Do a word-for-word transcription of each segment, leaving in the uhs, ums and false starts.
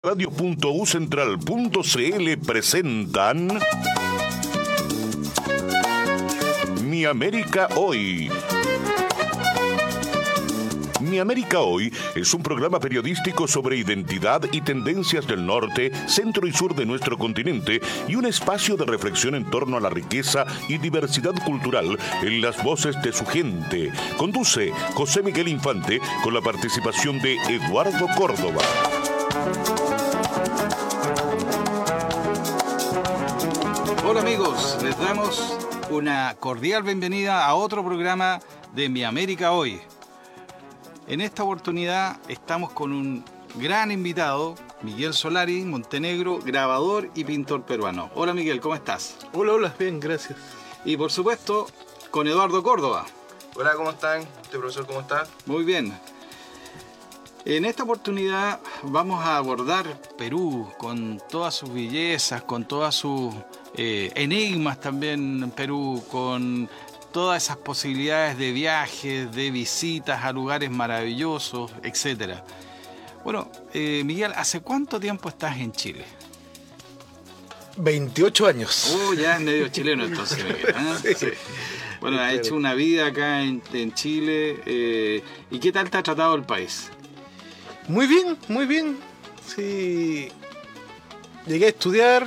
radio punto u central punto c l presentan Mi América Hoy. Mi América Hoy es un programa periodístico sobre identidad y tendencias del norte, centro y sur de nuestro continente y un espacio de reflexión en torno a la riqueza y diversidad cultural en las voces de su gente. Conduce José Miguel Infante con la participación de Eduardo Córdoba. Hola amigos, les damos una cordial bienvenida a otro programa de Mi América Hoy. En esta oportunidad estamos con un gran invitado, Miguel Solari Montenegro, grabador y pintor peruano. Hola Miguel, ¿cómo estás? Hola, hola, bien, gracias. Y por supuesto, con Eduardo Córdoba. Hola, ¿cómo están? ¿Este profesor cómo está? Muy bien. En esta oportunidad vamos a abordar Perú con todas sus bellezas, con todas sus eh, enigmas también en Perú, con todas esas posibilidades de viajes, de visitas a lugares maravillosos, etcétera. Bueno, eh, Miguel, ¿hace cuánto tiempo estás en Chile? veintiocho años. Oh, ya es medio chileno entonces, Miguel, ¿eh? Sí. Bueno, ha hecho una vida acá en, en Chile. Eh, ¿Y qué tal te ha tratado el país? Muy bien, muy bien. Sí, llegué a estudiar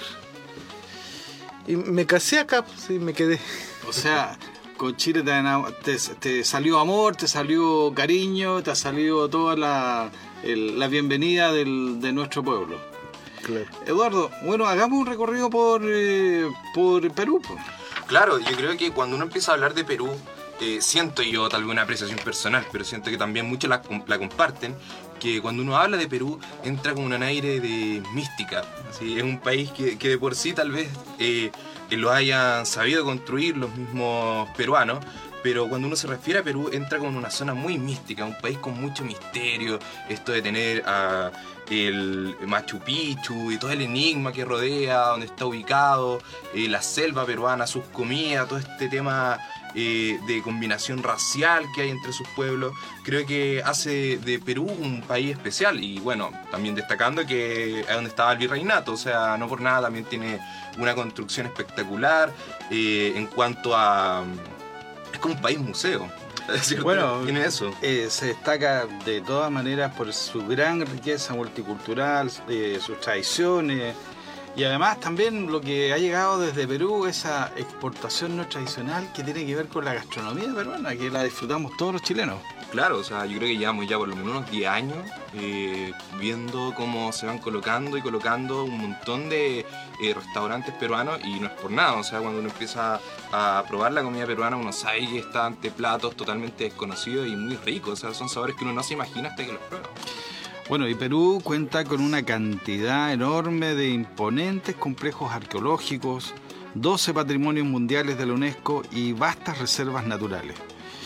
y me casé acá, sí, me quedé. O sea, con Chile te, te, te salió amor, te salió cariño, te ha salido toda la, el, la bienvenida del, de nuestro pueblo. Claro. Eduardo, bueno, hagamos un recorrido por, eh, por Perú. Pues. Claro, yo creo que cuando uno empieza a hablar de Perú, eh, siento yo tal vez una apreciación personal, pero siento que también muchos la, la comparten, que cuando uno habla de Perú entra con un aire de mística. ¿Sí? Es un país que, que de por sí tal vez eh, lo hayan sabido construir los mismos peruanos, pero cuando uno se refiere a Perú entra con una zona muy mística, un país con mucho misterio, esto de tener a el Machu Picchu y todo el enigma que rodea, donde está ubicado, eh, la selva peruana, sus comidas, todo este tema eh, de combinación racial que hay entre sus pueblos, creo que hace de Perú un país especial. Y bueno, también destacando que es donde estaba el virreinato, o sea, no por nada también tiene una construcción espectacular eh, en cuanto a... es como un país museo. ¿Cierto? Bueno, tiene eso. Eh, se destaca de todas maneras por su gran riqueza multicultural, eh, sus tradiciones y además también lo que ha llegado desde Perú, esa exportación no tradicional que tiene que ver con la gastronomía peruana, que la disfrutamos todos los chilenos. Claro, o sea, yo creo que llevamos ya por lo menos unos diez años eh, viendo cómo se van colocando y colocando un montón de eh, restaurantes peruanos, y no es por nada, o sea, cuando uno empieza a probar la comida peruana uno sabe que está ante platos totalmente desconocidos y muy ricos, o sea, son sabores que uno no se imagina hasta que los prueba. Bueno, y Perú cuenta con una cantidad enorme de imponentes complejos arqueológicos, doce patrimonios mundiales de la UNESCO y vastas reservas naturales.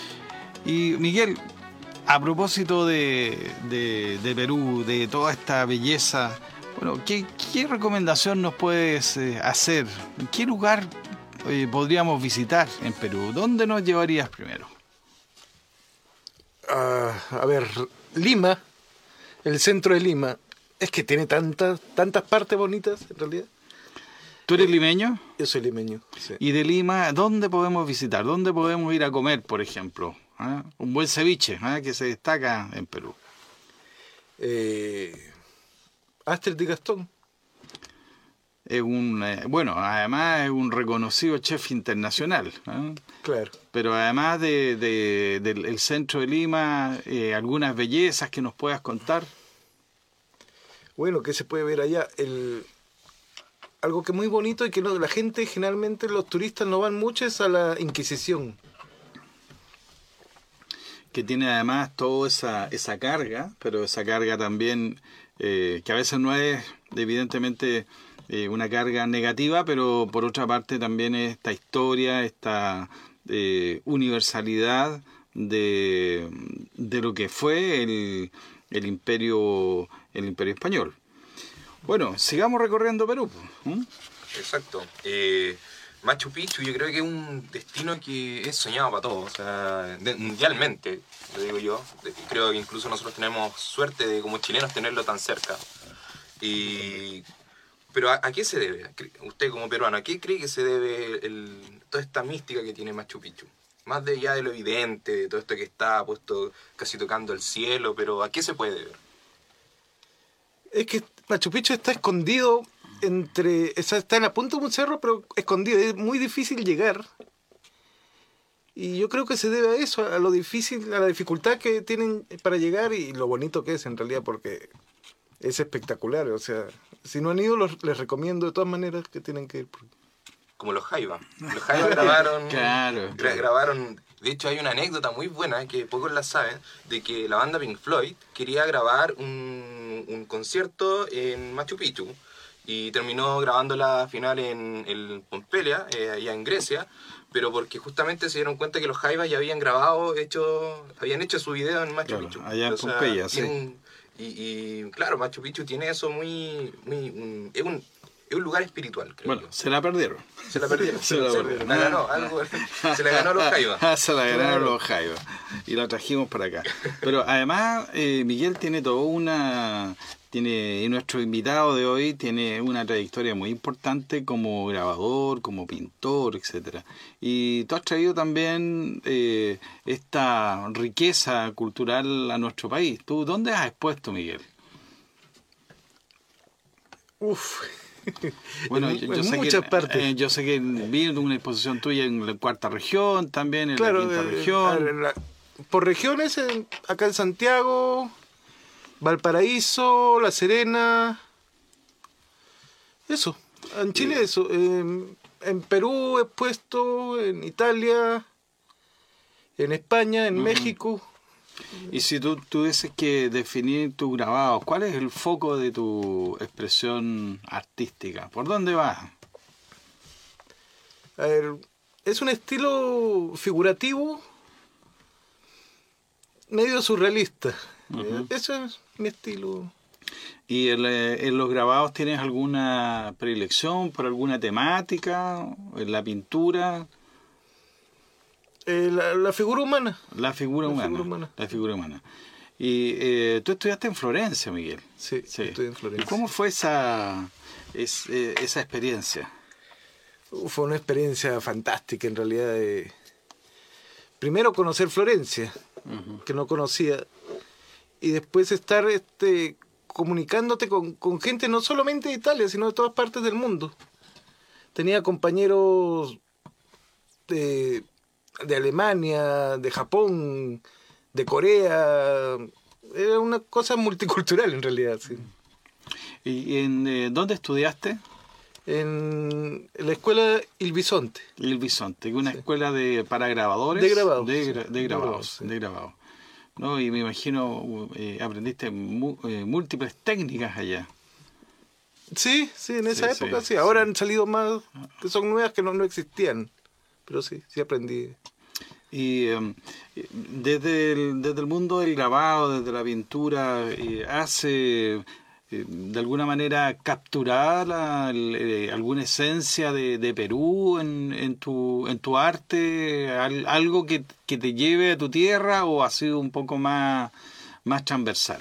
Y Miguel, a propósito de, de, de Perú, de toda esta belleza, bueno, ¿qué, qué recomendación nos puedes eh, hacer? ¿Qué lugar eh, podríamos visitar en Perú? ¿Dónde nos llevarías primero? Uh, a ver, Lima, el centro de Lima, es que tiene tantas, tantas partes bonitas en realidad. ¿Tú eres limeño? Yo soy limeño, sí. Y de Lima, ¿dónde podemos visitar? ¿Dónde podemos ir a comer, por ejemplo? ¿Ah? Un buen ceviche, ¿ah? Que se destaca en Perú. Eh, Astrid y Gastón. Es un, eh, bueno, además es un reconocido chef internacional. ¿Ah? Claro. Pero además de, de, del el centro de Lima, eh, algunas bellezas que nos puedas contar. Bueno, ¿qué se puede ver allá? El... Algo que es muy bonito y que no, la gente, generalmente los turistas no van mucho, es a la Inquisición. Que tiene además toda esa, esa carga, pero esa carga también, eh, que a veces no es evidentemente eh, una carga negativa, pero por otra parte también es esta historia, esta eh, universalidad de, de lo que fue el, el imperio, el imperio español. Bueno, sigamos recorriendo Perú. ¿Mm? Exacto. Eh, Machu Picchu yo creo que es un destino que es soñado para todos, o sea, de, mundialmente, lo digo yo. De, creo que incluso nosotros tenemos suerte de como chilenos tenerlo tan cerca. Y, pero ¿a, a qué se debe? Usted como peruano, ¿a qué cree que se debe el, toda esta mística que tiene Machu Picchu? Más de ya de lo evidente, de todo esto que está puesto casi tocando el cielo, pero ¿a qué se puede deber? Es que Machu Picchu está escondido entre... O sea, está en la punta de un cerro, pero escondido. Es muy difícil llegar. Y yo creo que se debe a eso, a lo difícil, a la dificultad que tienen para llegar y lo bonito que es en realidad, porque es espectacular. O sea, si no han ido, los, les recomiendo de todas maneras que tienen que ir. Como los Jaiba. Los Jaiba grabaron, claro, gra- claro. grabaron... De hecho, hay una anécdota muy buena, que pocos la saben, de que la banda Pink Floyd quería grabar un, un concierto en Machu Picchu y terminó grabando la final en el Pompeia, eh, allá en Grecia, pero porque justamente se dieron cuenta que los Jaiba ya habían grabado, hecho, habían hecho su video en Machu Claro, Picchu. allá en O sea, Pompeya, sí. tiene un- y, y claro, Machu Picchu tiene eso muy... muy un- es un Es un lugar espiritual, creo Bueno, yo. se la perdieron. Se la perdieron. Se la perdieron. La ganó, algo, se la ganó a los Jaiba. Ah, se la ganaron los Jaiba. Y la trajimos para acá. Pero además, eh, Miguel tiene toda una... tiene y nuestro invitado de hoy tiene una trayectoria muy importante como grabador, como pintor, etcétera. Y tú has traído también eh, esta riqueza cultural a nuestro país. ¿Tú dónde has expuesto, Miguel? Uf. Bueno, en, yo, yo en sé muchas que, partes. eh, yo sé que vi una exposición tuya en la cuarta región, también en Claro, la quinta eh, región. a ver, en la- por regiones, en- acá en Santiago, Valparaíso, La Serena. Eso. En Chile, eso. En, en Perú he puesto, en Italia, en España, en Ujú. México. Y si tú tuvieses que definir tu grabado, ¿cuál es el foco de tu expresión artística? ¿Por dónde vas? A ver, es un estilo figurativo, medio surrealista. Ujú. Eh, Ese es mi estilo. ¿Y el, eh, en los grabados tienes alguna predilección por alguna temática? ¿En la pintura? Eh, la, la figura humana. La figura La humana. figura humana. La figura humana. Y eh, tú estudiaste en Florencia, Miguel. Sí, estoy en Florencia. ¿Y cómo fue esa, es, eh, esa experiencia? Uh, Fue una experiencia fantástica en realidad. De... Primero conocer Florencia, Ujú. que no conocía, y después estar este, comunicándote con, con gente no solamente de Italia, sino de todas partes del mundo. Tenía compañeros de, de Alemania, de Japón, de Corea. Era una cosa multicultural en realidad, sí. ¿Y en eh, dónde estudiaste? En la escuela Il Bisonte. El Bisonte, una Sí. escuela de para grabadores. De grabados, De, sí. gra- de De grabados, grabados, sí. de grabados. ¿No? Y me imagino eh, aprendiste mu- eh, múltiples técnicas allá. Sí, sí, en esa Sí, época sí, sí. Ahora han salido más que son nuevas que no, no existían. Pero sí, sí aprendí. Y eh, desde, el, desde el mundo del grabado, desde la pintura, eh, ¿hace eh, de alguna manera capturar la- el, eh, alguna esencia de, de Perú en, en, tu, en tu arte? Al- ¿Algo que, que te lleve a tu tierra o ha sido un poco más, más transversal?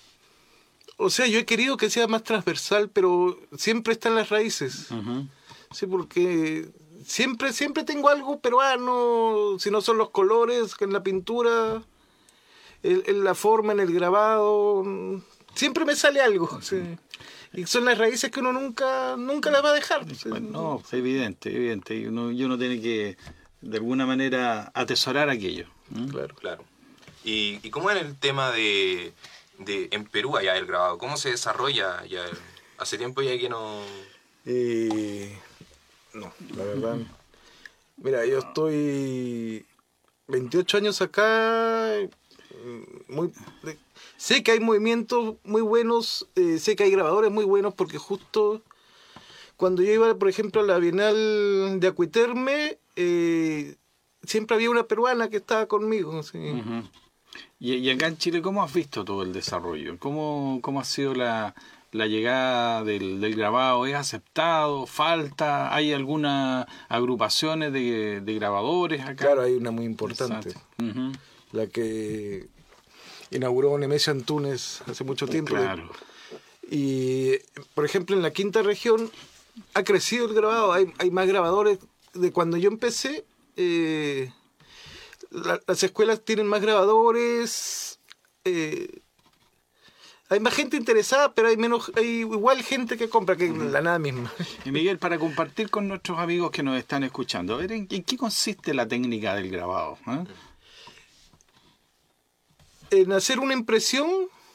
O sea, yo he querido que sea más transversal, pero siempre están las raíces. Ujú. Sí, porque siempre, siempre tengo algo peruano, si no son los colores, que en la pintura, en, en la forma, en el grabado, siempre me sale algo. Sí. Y son las raíces que uno nunca, nunca las va a dejar. Sí. Bueno, no, es evidente, evidente. Y uno, y uno tiene que, de alguna manera, atesorar aquello. ¿Mm? Claro. Claro. ¿Y, y cómo es el tema de, de en Perú allá el grabado? ¿Cómo se desarrolla ya? Hace tiempo ya que no... Eh, no, la verdad. Mira, yo estoy veintiocho años acá. mm, Muy, de- sé que hay movimientos muy buenos, eh, sé que hay grabadores muy buenos, porque justo cuando yo iba, por ejemplo, a la Bienal de Acuiterme, eh, siempre había una peruana que estaba conmigo. Sí. Ujú. Y, y acá en Chile, ¿cómo has visto todo el desarrollo? ¿Cómo, cómo ha sido la, la llegada del, del grabado? ¿Es aceptado? ¿Falta? ¿Hay algunas agrupaciones de, de grabadores acá? Claro, hay una muy importante, Exacto. Ujú. la que inauguró Nemesio Antunes hace mucho tiempo. Claro. Y, por ejemplo, en la quinta región ha crecido el grabado, hay, hay más grabadores. De cuando yo empecé, eh, la, las escuelas tienen más grabadores, eh, hay más gente interesada, pero hay menos, hay igual gente que compra que la nada misma. Y Miguel, para compartir con nuestros amigos que nos están escuchando, a ver, ¿en, en qué consiste la técnica del grabado? ¿Eh? En hacer una impresión.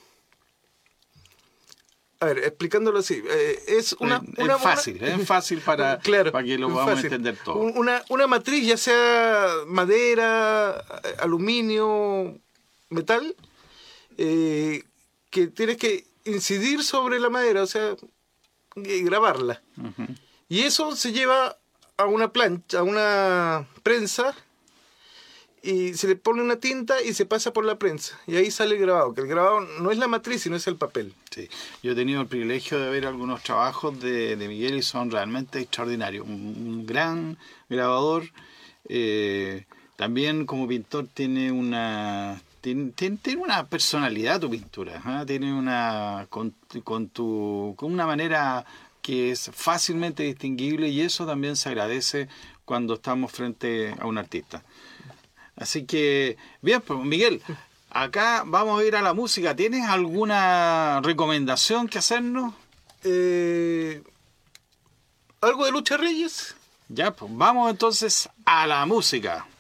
A ver, explicándolo así, eh, es una... Es una fácil, una, es fácil para, claro, para que lo es podamos fácil. entender todo. Una, una matriz, ya sea madera, aluminio, metal, eh, que tienes que incidir sobre la madera, o sea, y grabarla. Uh-huh. Y eso se lleva a una plancha, a una prensa, y se le pone una tinta y se pasa por la prensa. Y ahí sale el grabado, que el grabado no es la matriz, sino es el papel. Sí, yo he tenido el privilegio de ver algunos trabajos de, de Miguel y son realmente extraordinarios. Un, un gran grabador. Eh, también como pintor tiene una... Tiene, tiene, tiene una personalidad tu pintura, ¿eh? Tiene una... Con, con, tu, con una manera que es fácilmente distinguible y eso también se agradece cuando estamos frente a un artista. Así que, bien, pues Miguel, acá vamos a ir a la música. ¿Tienes alguna recomendación que hacernos? Eh, ¿Algo de Lucha Reyes? Ya, pues vamos entonces a la música.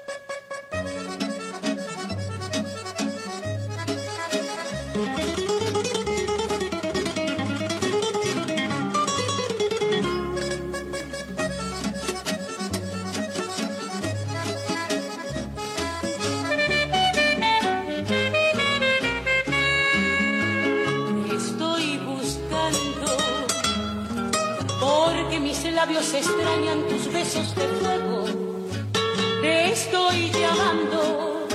Labios extrañan tus besos de fuego, te estoy llamando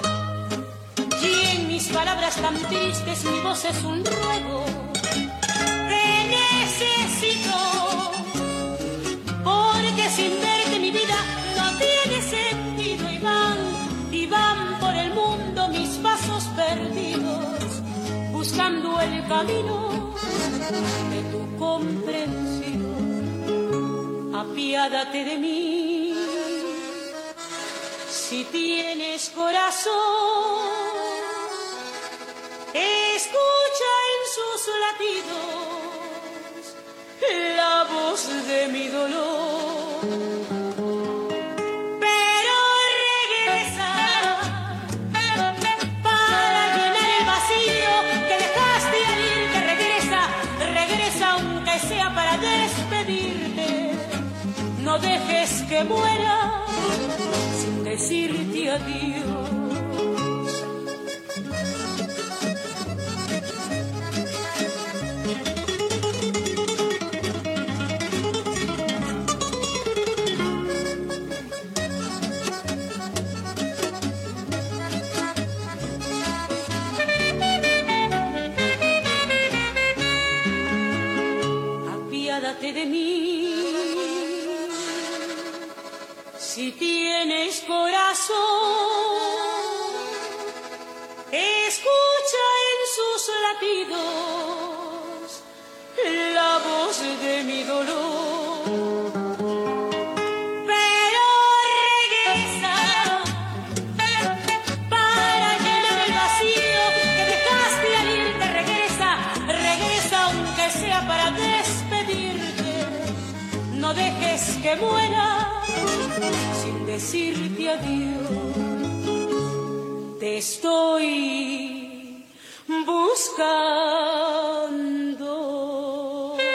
y en mis palabras tan tristes mi voz es un ruego. Te necesito porque sin verte mi vida no tiene sentido y van, y van por el mundo mis pasos perdidos buscando el camino de tu comprensión. Apiádate de mí, si tienes corazón, escucha en sus latidos la voz de mi dolor. Pero regresa para llenar el vacío que dejaste al irte. Regresa, regresa aunque sea para despedirte. No dejes que muera sin decirte adiós. Apiádate de mí, si tienes corazón, escucha en sus latidos la voz de mi dolor. Pero regresa para llenar el vacío que dejaste al irte. Regresa, regresa aunque sea para despedirte. No dejes que muera sin decirte adiós. Te estoy buscando.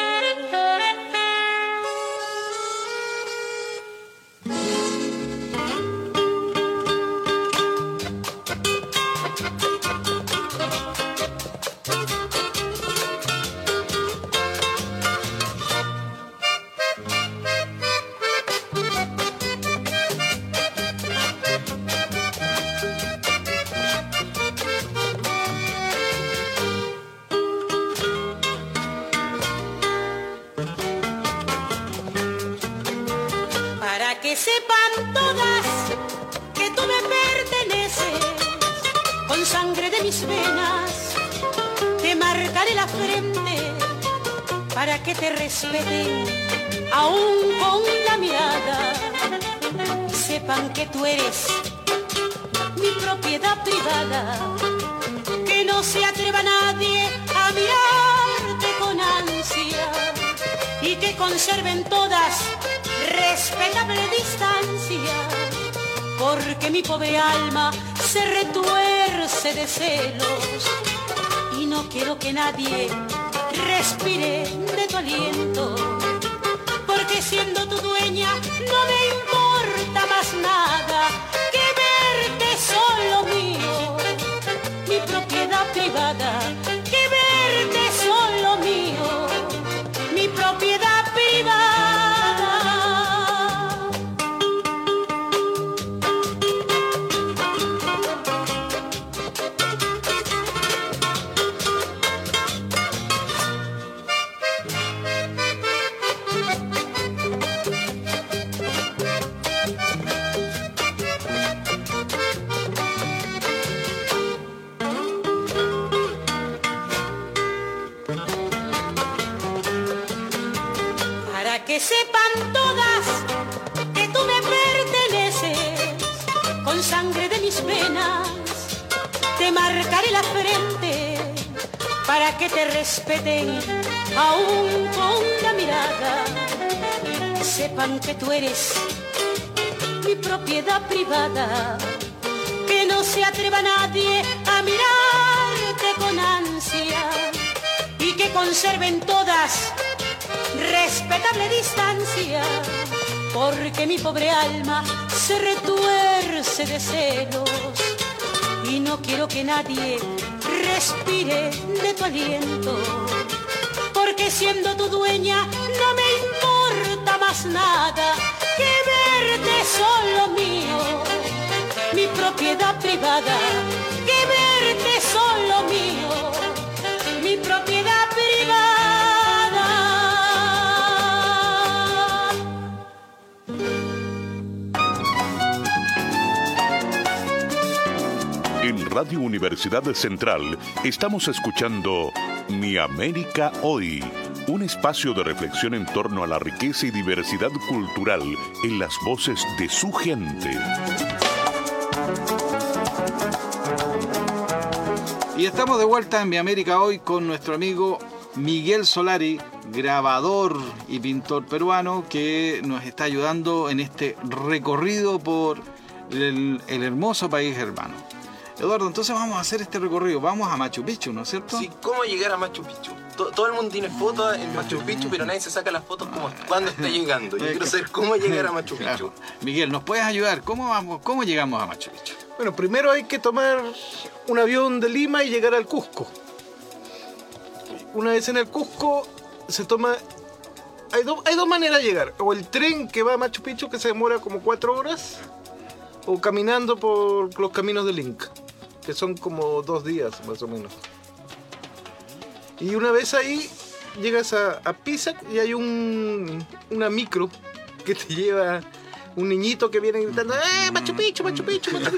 Que sepan todas que tú me perteneces, con sangre de mis venas te marcaré la frente para que te respeten, aún con la mirada, y sepan que tú eres mi propiedad privada, que no se atreva nadie a mirarte con ansia y que conserven todas respetable distancia, porque mi pobre alma se retuerce de celos y no quiero que nadie respire de tu aliento, porque siendo tu dueña no me importa más nada que verte solo mío, mi propiedad privada, que verte solo mío, mi propiedad privada. Que sepan todas que tú me perteneces, con sangre de mis venas te marcaré la frente, para que te respeten aún con la mirada, que sepan que tú eres mi propiedad privada, que no se atreva nadie a mirarte con ansia y que conserven todas respetable distancia, porque mi pobre alma se retuerce de celos y no quiero que nadie respire de tu aliento, porque siendo tu dueña no me importa más nada que verte solo mío, mi propiedad privada, que verte solo mío, mi propiedad privada. En Radio Universidad Central estamos escuchando Mi América Hoy, un espacio de reflexión en torno a la riqueza y diversidad cultural en las voces de su gente. Y estamos de vuelta en Mi América Hoy con nuestro amigo Miguel Solari, grabador y pintor peruano, que nos está ayudando en este recorrido por el, el hermoso país hermano. Eduardo, entonces vamos a hacer este recorrido, vamos a Machu Picchu, ¿no es cierto? Sí, ¿cómo llegar a Machu Picchu? Todo, todo el mundo tiene fotos en Machu Picchu, pero nadie se saca las fotos como cuando está llegando. Yo quiero saber cómo llegar a Machu Picchu. Claro. Miguel, ¿nos puedes ayudar? ¿Cómo, vamos, ¿Cómo llegamos a Machu Picchu? Bueno, primero hay que tomar un avión de Lima y llegar al Cusco. Una vez en el Cusco se toma... Hay, do, hay dos maneras de llegar. O el tren que va a Machu Picchu, que se demora como cuatro horas, o caminando por los caminos del Inca, que son como dos días más o menos. Y una vez ahí llegas a, a Pisac y hay un, una micro que te lleva un niñito que viene gritando ¡Eh, Machu Picchu, Machu Picchu, Machu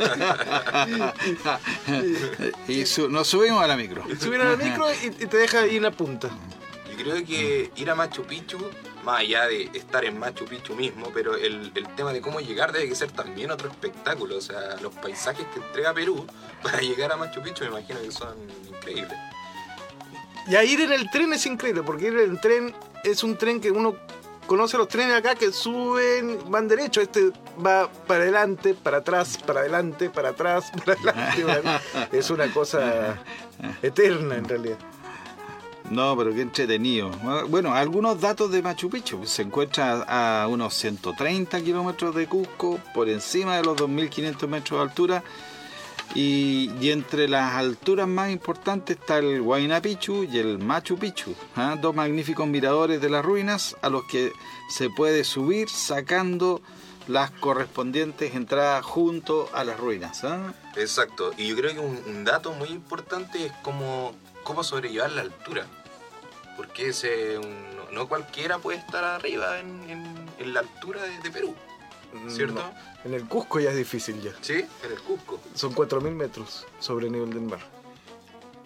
Picchu! Y su, nos subimos a la micro. Subimos a la micro y, y te deja ahí en la punta. Yo creo que ir a Machu Picchu, más allá de estar en Machu Picchu mismo, pero el, el tema de cómo llegar debe que ser también otro espectáculo. O sea, los paisajes que entrega Perú para llegar a Machu Picchu me imagino que son increíbles. Y a ir en el tren es increíble, porque ir en el tren es un tren que uno conoce los trenes acá que suben, van derecho. Este va para adelante, para atrás, para adelante, para atrás, para adelante. Para... Es una cosa eterna en realidad. No, pero qué entretenido. Bueno, algunos datos de Machu Picchu. Se encuentra a unos ciento treinta kilómetros de Cusco, por encima de los dos mil quinientos metros de altura. Y, y entre las alturas más importantes está el Huayna Picchu y el Machu Picchu, ¿eh? Dos magníficos miradores de las ruinas a los que se puede subir sacando las correspondientes entradas junto a las ruinas, ¿eh? Exacto, y yo creo que un, un dato muy importante es cómo, cómo sobrellevar la altura, porque ese, un, no cualquiera puede estar arriba en, en, en la altura de, de Perú, ¿cierto? No. En el Cusco ya es difícil ya. Sí, en el Cusco. Son cuatro mil metros sobre el nivel del mar.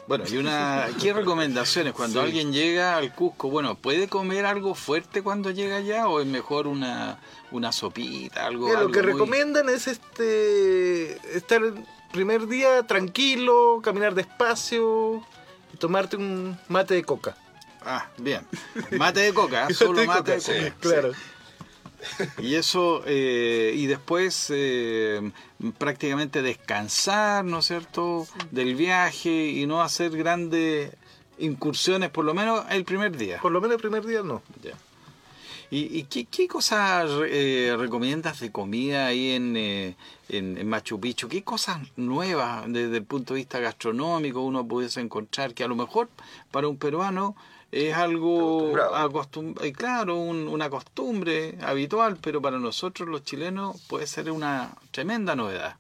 Bueno, y una, ¿qué recomendaciones cuando Sí. alguien llega al Cusco? Bueno, ¿puede comer algo fuerte cuando llega allá o es mejor una, una sopita, algo? Mira, lo algo que muy- recomiendan es este estar el primer día tranquilo, caminar despacio y tomarte un mate de coca. Ah, bien. Mate de coca, ¿eh? Solo mate de coca. sí. Claro. Y eso, eh, y después eh, prácticamente descansar, ¿no es cierto?, del viaje y no hacer grandes incursiones, por lo menos el primer día. Por lo menos el primer día no. Ya. ¿Y, y qué, qué cosas eh, recomiendas de comida ahí en, eh, en, en Machu Picchu? ¿Qué cosas nuevas desde el punto de vista gastronómico uno pudiese encontrar que a lo mejor para un peruano es algo Acostumbrado. acostum- eh, claro, un- una costumbre habitual, pero para nosotros los chilenos puede ser una tremenda novedad?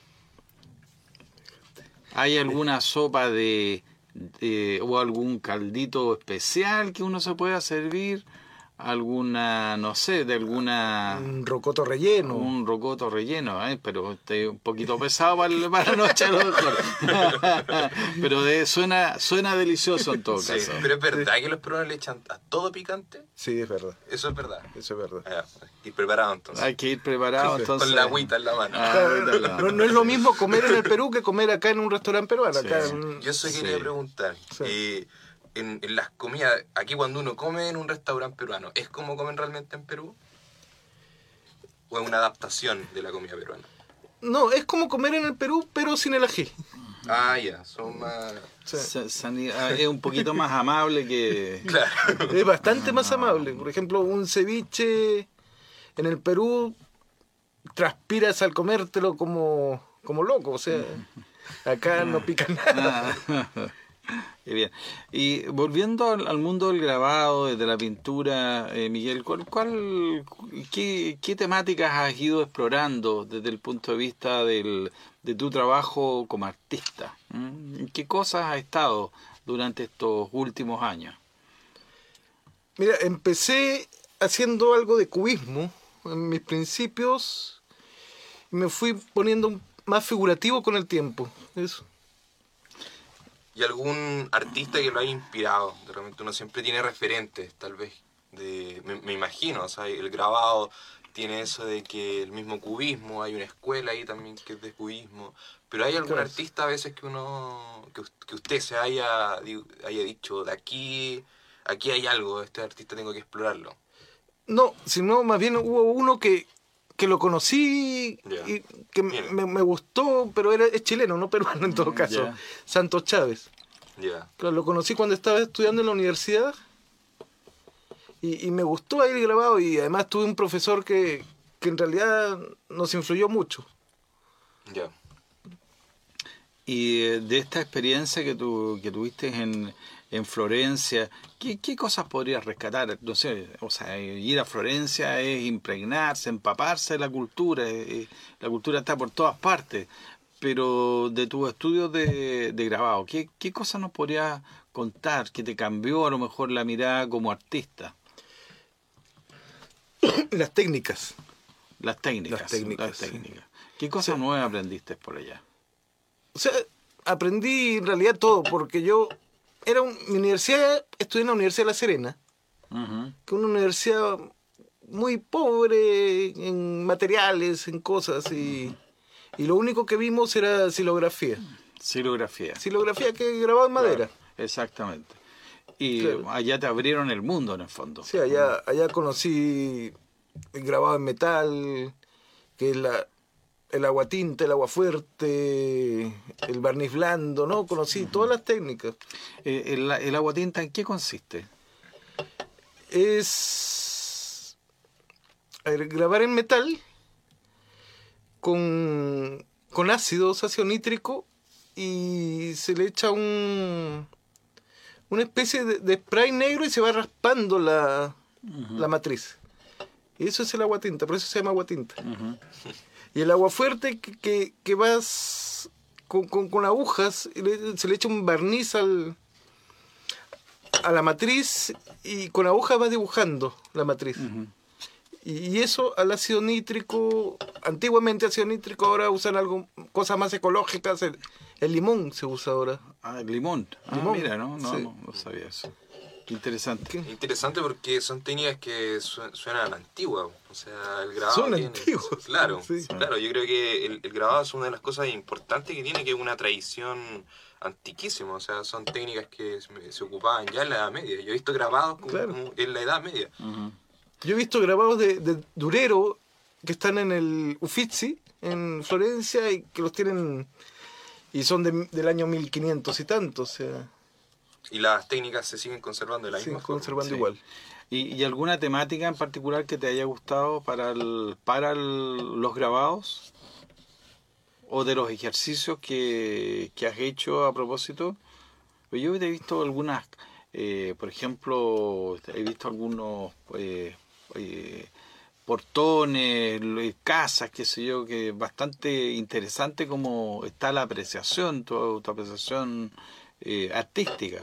¿Hay alguna sopa de, de o algún caldito especial que uno se pueda servir? ¿Alguna, no sé, de alguna... Un rocoto relleno. un rocoto relleno, ¿eh? Pero este, un poquito pesado para, el- para la noche a lo mejor. Pero de, suena, suena delicioso en todo Sí, caso. pero es verdad que los peruanos le echan a todo picante. Sí, es verdad. Eso es verdad. Eso es verdad. Ah, y preparado entonces. Hay que ir preparado entonces. Con la agüita en la mano. Ah, Claro, ahorita la- no, no es lo mismo comer en el Perú que comer acá en un restaurante peruano. Acá Sí. en- Yo eso Sí. quería preguntar. Sí. eh, en, en las comidas, aquí cuando uno come en un restaurante peruano, ¿es como comen realmente en Perú? ¿O es una adaptación de la comida peruana? No, es como comer en el Perú, pero sin el ají. Ah, ya, son más... Sí. Sa- sani- ah, es un poquito más amable que... Claro. Es bastante más amable. Por ejemplo, un ceviche en el Perú transpiras al comértelo como, como loco. O sea, acá no pica nada. Ah, qué bien. Y volviendo al, al mundo del grabado, de la pintura, eh, Miguel, ¿cuál, cuál, qué, qué temáticas has ido explorando desde el punto de vista del, de tu trabajo como artista? ¿Mm? ¿En qué cosas has estado durante estos últimos años? Mira, empecé haciendo algo de cubismo en mis principios y me fui poniendo más figurativo con el tiempo. Eso. ¿Y algún artista que lo haya inspirado? De repente uno siempre tiene referentes, tal vez, de, me, me imagino, o sea, el grabado tiene eso de que el mismo cubismo, hay una escuela ahí también que es de cubismo, pero ¿hay algún Claro. artista a veces que uno, que, us- que usted se haya, di- haya dicho, de aquí, aquí hay algo, este artista tengo que explorarlo? No, sino más bien hubo uno que, que lo conocí Ya. y que Bien. me, me gustó, pero era, es chileno, no peruano en todo caso. Ya. Santos Chávez. Ya. Claro, lo conocí cuando estaba estudiando en la universidad y, y me gustó ahí el grabado y además tuve un profesor que, que en realidad nos influyó mucho. Ya. Y eh, de esta experiencia que, tu, que tuviste en, en Florencia, ¿qué, ¿qué cosas podrías rescatar? No sé, o sea, ir a Florencia es impregnarse, empaparse de la cultura, eh, la cultura está por todas partes, pero de tus estudios de, de grabado, ¿qué, ¿qué cosas nos podrías contar que te cambió a lo mejor la mirada como artista? Las técnicas. Las técnicas. Las técnicas, las sí. técnicas. ¿Qué cosas nuevas aprendiste por allá? O sea, aprendí en realidad todo, porque yo era un, mi universidad, estudié en la Universidad de La Serena, Ujú. que es una universidad muy pobre en materiales, en cosas, y, y lo único que vimos era silografía. Silografía. Silografía que es grabado en madera. Claro, exactamente. Y Claro. allá te abrieron el mundo en el fondo. Sí, allá, allá conocí el grabado en metal, que es la, el aguatinta, el aguafuerte, el barniz blando, ¿no? Conocí todas las técnicas. Eh, el, el aguatinta, ¿en qué consiste? Es a ver, grabar en metal con, con ácidos, ácido nítrico, y se le echa un una especie de, de spray negro y se va raspando la, la matriz. Y eso es el aguatinta, por eso se llama aguatinta. Ujú. Y el agua fuerte que, que, que vas con, con, con agujas, y le- se le echa un barniz al, a la matriz y con agujas vas dibujando la matriz. Ujú. Y, y eso al ácido nítrico, antiguamente ácido nítrico, ahora usan algo, cosas más ecológicas, el, El limón se usa ahora. Ah, el limón. Ah, Limón, mira, no, no, sí. no, no sabía eso. Interesante. ¿Qué? Interesante porque son técnicas que su- suenan antiguas. O sea, el grabado Son tiene- antiguos. Claro, Sí. claro. Yo creo que el, el grabado es una de las cosas importantes que tiene, que es una tradición antiquísima. O sea, son técnicas que se, se ocupaban ya en la Edad Media. Yo he visto grabados como, Claro. como en la Edad Media. Ujú. Yo he visto grabados de, de Durero que están en el Uffizi, en Florencia, y que los tienen... Y son de- del año mil quinientos y tanto, o sea, Y las técnicas se siguen conservando de la siguen misma forma. conservando Sí. igual. ¿Y, y alguna temática en particular que te haya gustado para el, para el- los grabados? ¿O de los ejercicios que, que has hecho a propósito? Pues yo he visto algunas, eh, por ejemplo, he visto algunos eh, eh, portones, lo- casas, qué sé yo, que es bastante interesante como está la apreciación, tu, tu apreciación eh, artística.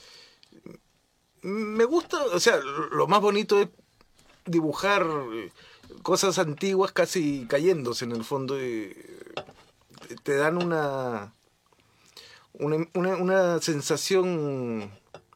Me gusta, o sea, lo más bonito es dibujar eh, cosas antiguas casi cayéndose en el fondo. Y te dan una, una, una, una sensación...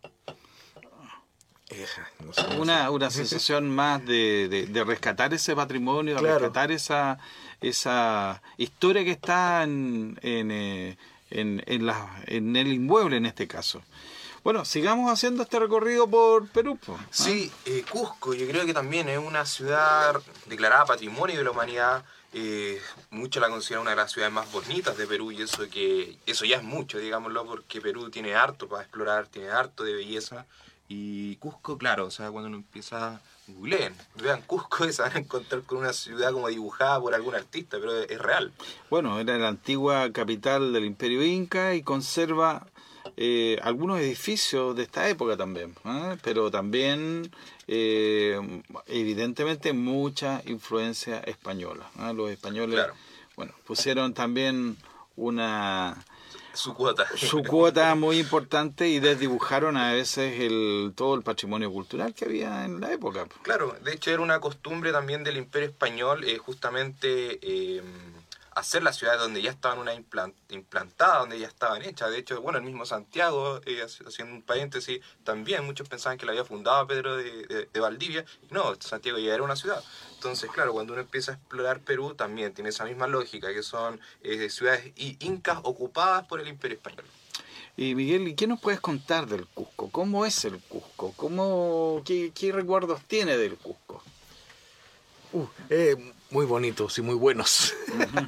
eh, no sé cómo Una, una sensación más de, de, de rescatar ese patrimonio, de Claro. rescatar esa esa historia que está en, en, eh, en, en, la, en el inmueble en este caso. Bueno, sigamos haciendo este recorrido por Perú. po, ¿ah? Sí, eh, Cusco, yo creo que también es una ciudad declarada Patrimonio de la Humanidad. Eh, muchos la consideran una de las ciudades más bonitas de Perú, y eso que eso ya es mucho, digámoslo, porque Perú tiene harto para explorar, tiene harto de belleza. Y Cusco, claro, o sea, cuando uno empieza, googleen, vean Cusco y se van a encontrar con una ciudad como dibujada por algún artista, pero es, es real. Bueno, era la antigua capital del Imperio Inca y conserva eh, algunos edificios de esta época también, ¿eh? Pero también eh, evidentemente mucha influencia española, ¿eh? Los españoles, Claro. bueno, pusieron también una Su cuota. su cuota muy importante y desdibujaron a veces el todo el patrimonio cultural que había en la época. Claro, de hecho era una costumbre también del Imperio Español, eh, justamente eh, hacer las ciudades donde ya estaban una implan- implantadas, donde ya estaban hechas. De hecho, bueno, el mismo Santiago, eh, haciendo un paréntesis, también muchos pensaban que la había fundado Pedro de, de- de Valdivia. No, Santiago ya era una ciudad. Entonces, claro, cuando uno empieza a explorar Perú, también tiene esa misma lógica, que son eh, ciudades i- incas ocupadas por el Imperio Español. Y Miguel, ¿y qué nos puedes contar del Cusco? ¿Cómo es el Cusco? ¿Cómo, qué, qué recuerdos tiene del Cusco? Uh, eh, muy bonitos y muy buenos.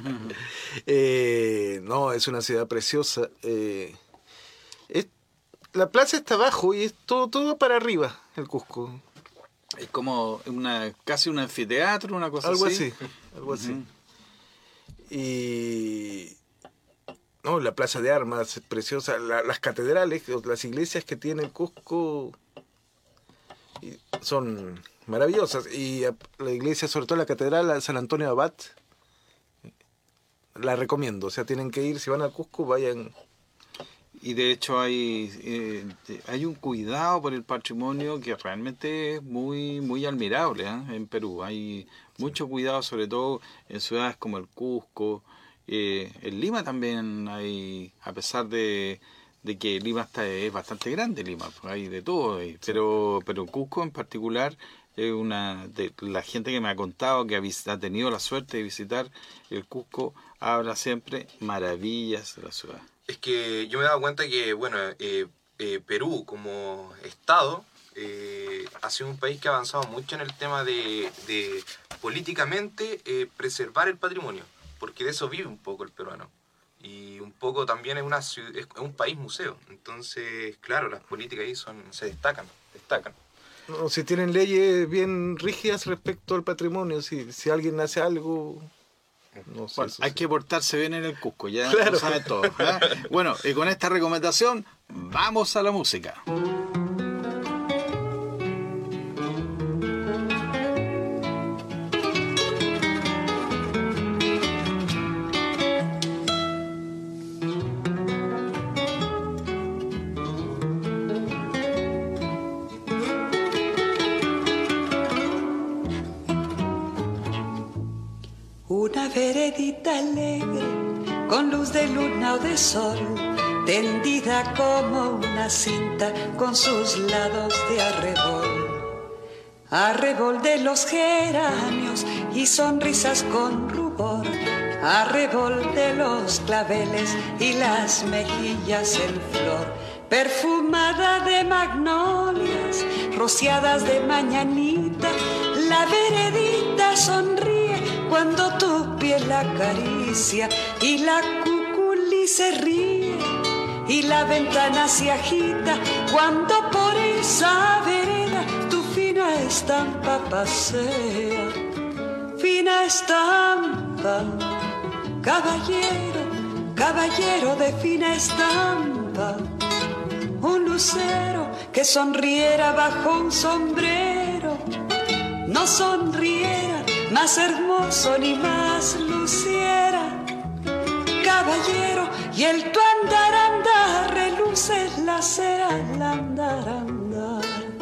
Eh, no, es una ciudad preciosa. Eh, es- la plaza está abajo y es todo, todo para arriba, el Cusco. Es como una casi un anfiteatro, una cosa Algo así. así, algo así. Ujú. Y no, la plaza de armas es preciosa, la- las catedrales, las iglesias que tiene el Cusco y son maravillosas. Y a- la iglesia, sobre todo la catedral de San Antonio Abad, la recomiendo. O sea, tienen que ir, si van al Cusco, vayan. Y de hecho hay eh, hay un cuidado por el patrimonio que realmente es muy muy admirable, ¿eh? En Perú. Hay mucho cuidado, sobre todo en ciudades como el Cusco. Eh, en Lima también hay, a pesar de, de que Lima está, es bastante grande, Lima, pues hay de todo. ahí. Pero, pero Cusco en particular, es una de la gente que me ha contado que ha, vis- ha tenido la suerte de visitar el Cusco, habla siempre maravillas de la ciudad. Es que yo me he dado cuenta que, bueno, eh, eh, Perú como Estado eh, ha sido un país que ha avanzado mucho en el tema de, de políticamente eh, preservar el patrimonio, porque de eso vive un poco el peruano. Y un poco también es, una, ciu- es un país museo. Entonces, claro, las políticas ahí son, se destacan, destacan. No, si tienen leyes bien rígidas respecto al patrimonio, si, si alguien hace algo. No sé, Bueno, eso hay sí. que portarse bien en el Cusco, ya Claro. lo saben todos. ¿eh? Bueno, y con esta recomendación, vamos a la música. Una veredita alegre con luz de luna o de sol, tendida como una cinta con sus lados de arrebol. Arrebol de los geranios y sonrisas con rubor, arrebol de los claveles y las mejillas en flor, perfumada de magnolias, rociadas de mañanita, la veredita sonríe cuando tu piel la acaricia y la cuculi se ríe y la ventana se agita cuando por esa vereda tu fina estampa pasea. Fina estampa, caballero, caballero de fina estampa, un lucero que sonriera bajo un sombrero, no sonriera más hermoso ni más luciera. Caballero, y el tu andar andar reluce la cera al andar andar.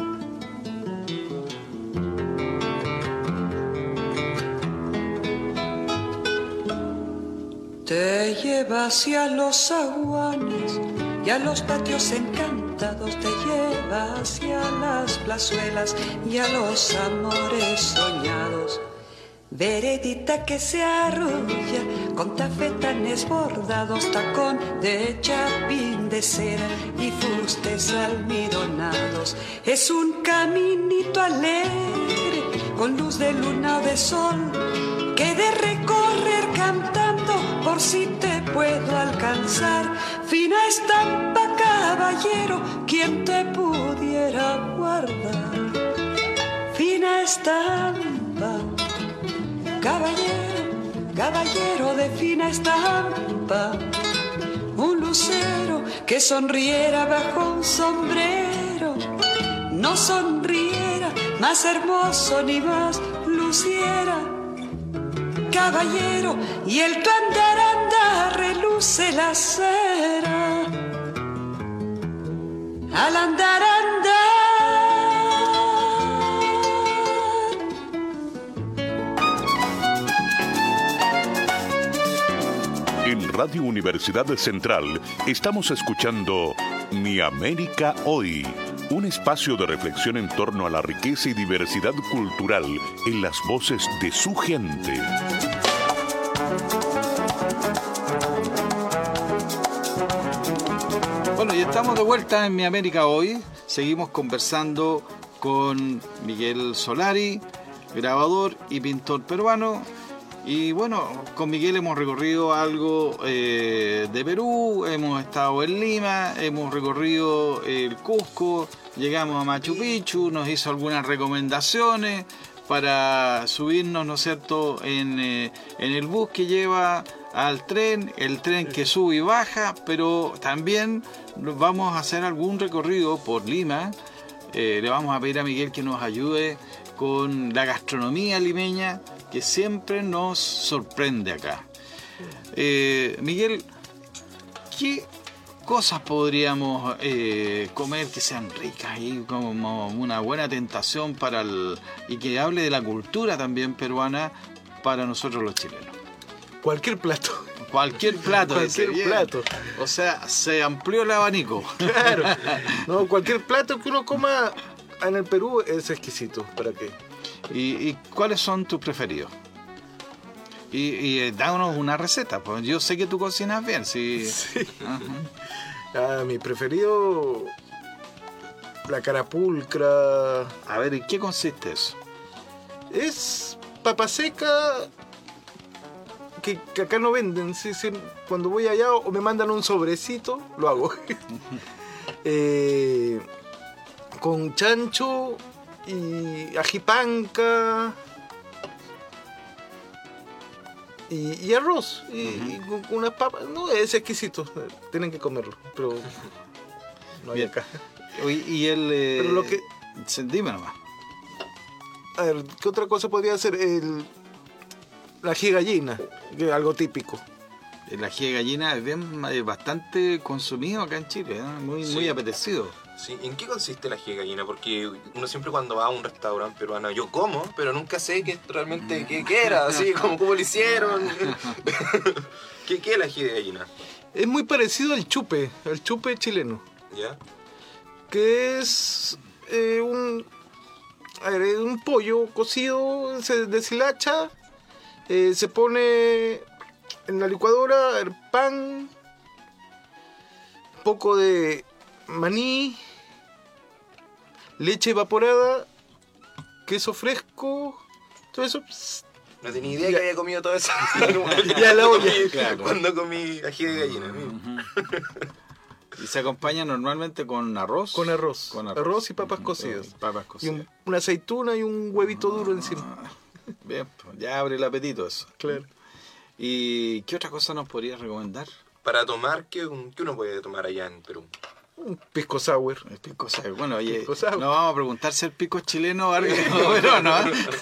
Te lleva hacia los aguanes y a los patios encantados, te lleva hacia las plazuelas y a los amores soñados. Veredita que se arrulla con tafetanes bordados, tacón de chapín de cera y fustes almidonados. Es un caminito alegre con luz de luna o de sol que de recorrer cantando por si te puedo alcanzar. Fina estampa, caballero, quien te pudiera guardar. Fina estampa, caballero, caballero de fina estampa, un lucero que sonriera bajo un sombrero, no sonriera más hermoso ni más luciera. Caballero, y el tu andar andar reluce la cera al andar andar. En Radio Universidad Central estamos escuchando Mi América Hoy, un espacio de reflexión en torno a la riqueza y diversidad cultural en las voces de su gente. Bueno, y estamos de vuelta en Mi América Hoy. Seguimos conversando con Miguel Solari, grabador y pintor peruano. Y bueno, con Miguel hemos recorrido algo eh, de Perú, hemos estado en Lima, hemos recorrido el Cusco, llegamos a Machu Picchu, nos hizo algunas recomendaciones para subirnos, ¿no es cierto?, en, eh, en el bus que lleva al tren, el tren que sube y baja, pero también vamos a hacer algún recorrido por Lima. Eh, le vamos a pedir a Miguel que nos ayude con la gastronomía limeña, que siempre nos sorprende acá. Eh, Miguel, ¿qué cosas podríamos eh, comer que sean ricas y como una buena tentación para el, y que hable de la cultura también peruana para nosotros los chilenos? Cualquier plato. Cualquier plato. Cualquier ese, plato. O sea, se amplió el abanico. Claro. No, cualquier plato que uno coma en el Perú es exquisito. ¿Para qué? ¿Y, y cuáles son tus preferidos? Y, y eh, dámonos una receta, pues yo sé que tú cocinas bien, sí. Sí. Ajá. Ah, mi preferido, la carapulcra. A ver, ¿en qué consiste eso? Es papa seca que, que acá no venden. Sí, sí, cuando voy allá o me mandan un sobrecito, lo hago. eh, con chancho y ajipanca y, y arroz y, uh-huh. y con, con unas papas. No, es exquisito, tienen que comerlo, pero no hay bien acá. Y el eh, pero lo que, dime nomás. A ver, ¿qué otra cosa podría ser? El la ají de gallina, que es algo típico. El ají de gallina es bien, bastante consumido acá en Chile, ¿eh? muy, sí. muy apetecido. Sí, ¿en qué consiste el ají de gallina? Porque uno siempre cuando va a un restaurante peruano, yo como, pero nunca sé qué realmente qué, qué era, así como cómo lo hicieron. ¿Qué, ¿Qué es el ají de gallina? Es muy parecido al chupe, al chupe chileno. ¿Ya? Que es eh, un, a ver, es un pollo cocido, se deshilacha, eh, se pone en la licuadora, a ver, pan, un poco de maní, leche evaporada, queso fresco, todo eso. Pss, No tenía idea Ya. que había comido todo eso. Ya la olla. Claro. Cuando comí ají de gallina. Y se acompaña normalmente con arroz. con arroz, Con arroz, y papas Ujú. cocidas. Papas Y cocidas. un- una aceituna y un huevito duro encima. Bien, pues, ya abre el apetito eso. Claro. ¿Y qué otra cosa nos podrías recomendar? Para tomar, ¿qué, ¿qué uno puede tomar allá en Perú? Un pisco sour. El pisco sour. Bueno, oye, Pisco sour. no vamos a preguntar si el pisco es chileno o argentino, pero no.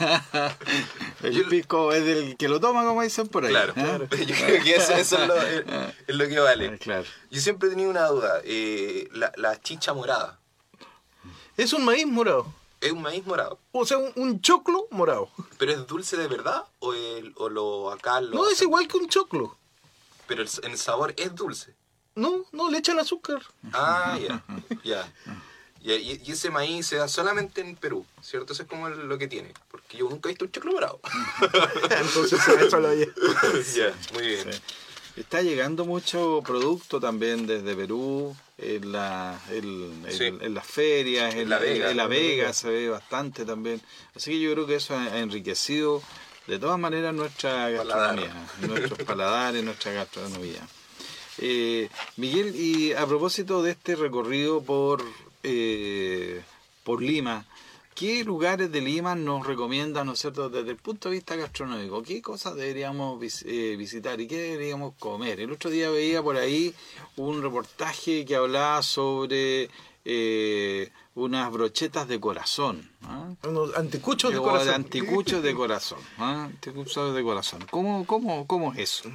El pisco es del que lo toma, como dicen por ahí. Claro, ¿eh? yo creo que eso, eso es, lo, es, es lo que vale. Eh, Claro. Yo siempre he tenido una duda. Eh, la, la chicha morada, Es un maíz morado. ¿es un maíz morado? O sea, un, un choclo morado. ¿Pero es dulce de verdad? ¿O, el, o lo acá lo No, es hacen? igual que un choclo. Pero el, en el sabor es dulce. No, no, le echan azúcar. Ah, ya, ya. Y, y- y ese maíz se da solamente en Perú, ¿cierto? Eso es como el- lo que tiene. Porque yo nunca he visto un choclo morado. Entonces se ve solo allá. Ya, muy bien. Sí. Está llegando mucho producto también desde Perú, en, la, en, en- Sí. en las ferias, en La en- Vega. en La Vega se ve bastante también. Así que yo creo que eso ha enriquecido de todas maneras nuestra Paladar. gastronomía, nuestros paladares, nuestra gastronomía. Eh, Miguel, y a propósito de este recorrido por, eh, por Lima, ¿qué lugares de Lima nos recomiendan, ¿no es cierto?, desde el punto de vista gastronómico? ¿Qué cosas deberíamos vis- eh, visitar y qué deberíamos comer? El otro día veía por ahí un reportaje que hablaba sobre eh, unas brochetas de corazón. ¿Ah? Unos anticuchos de O corazón. anticuchos de corazón. ¿Ah? Anticuchos de corazón. ¿Cómo, cómo, cómo es eso?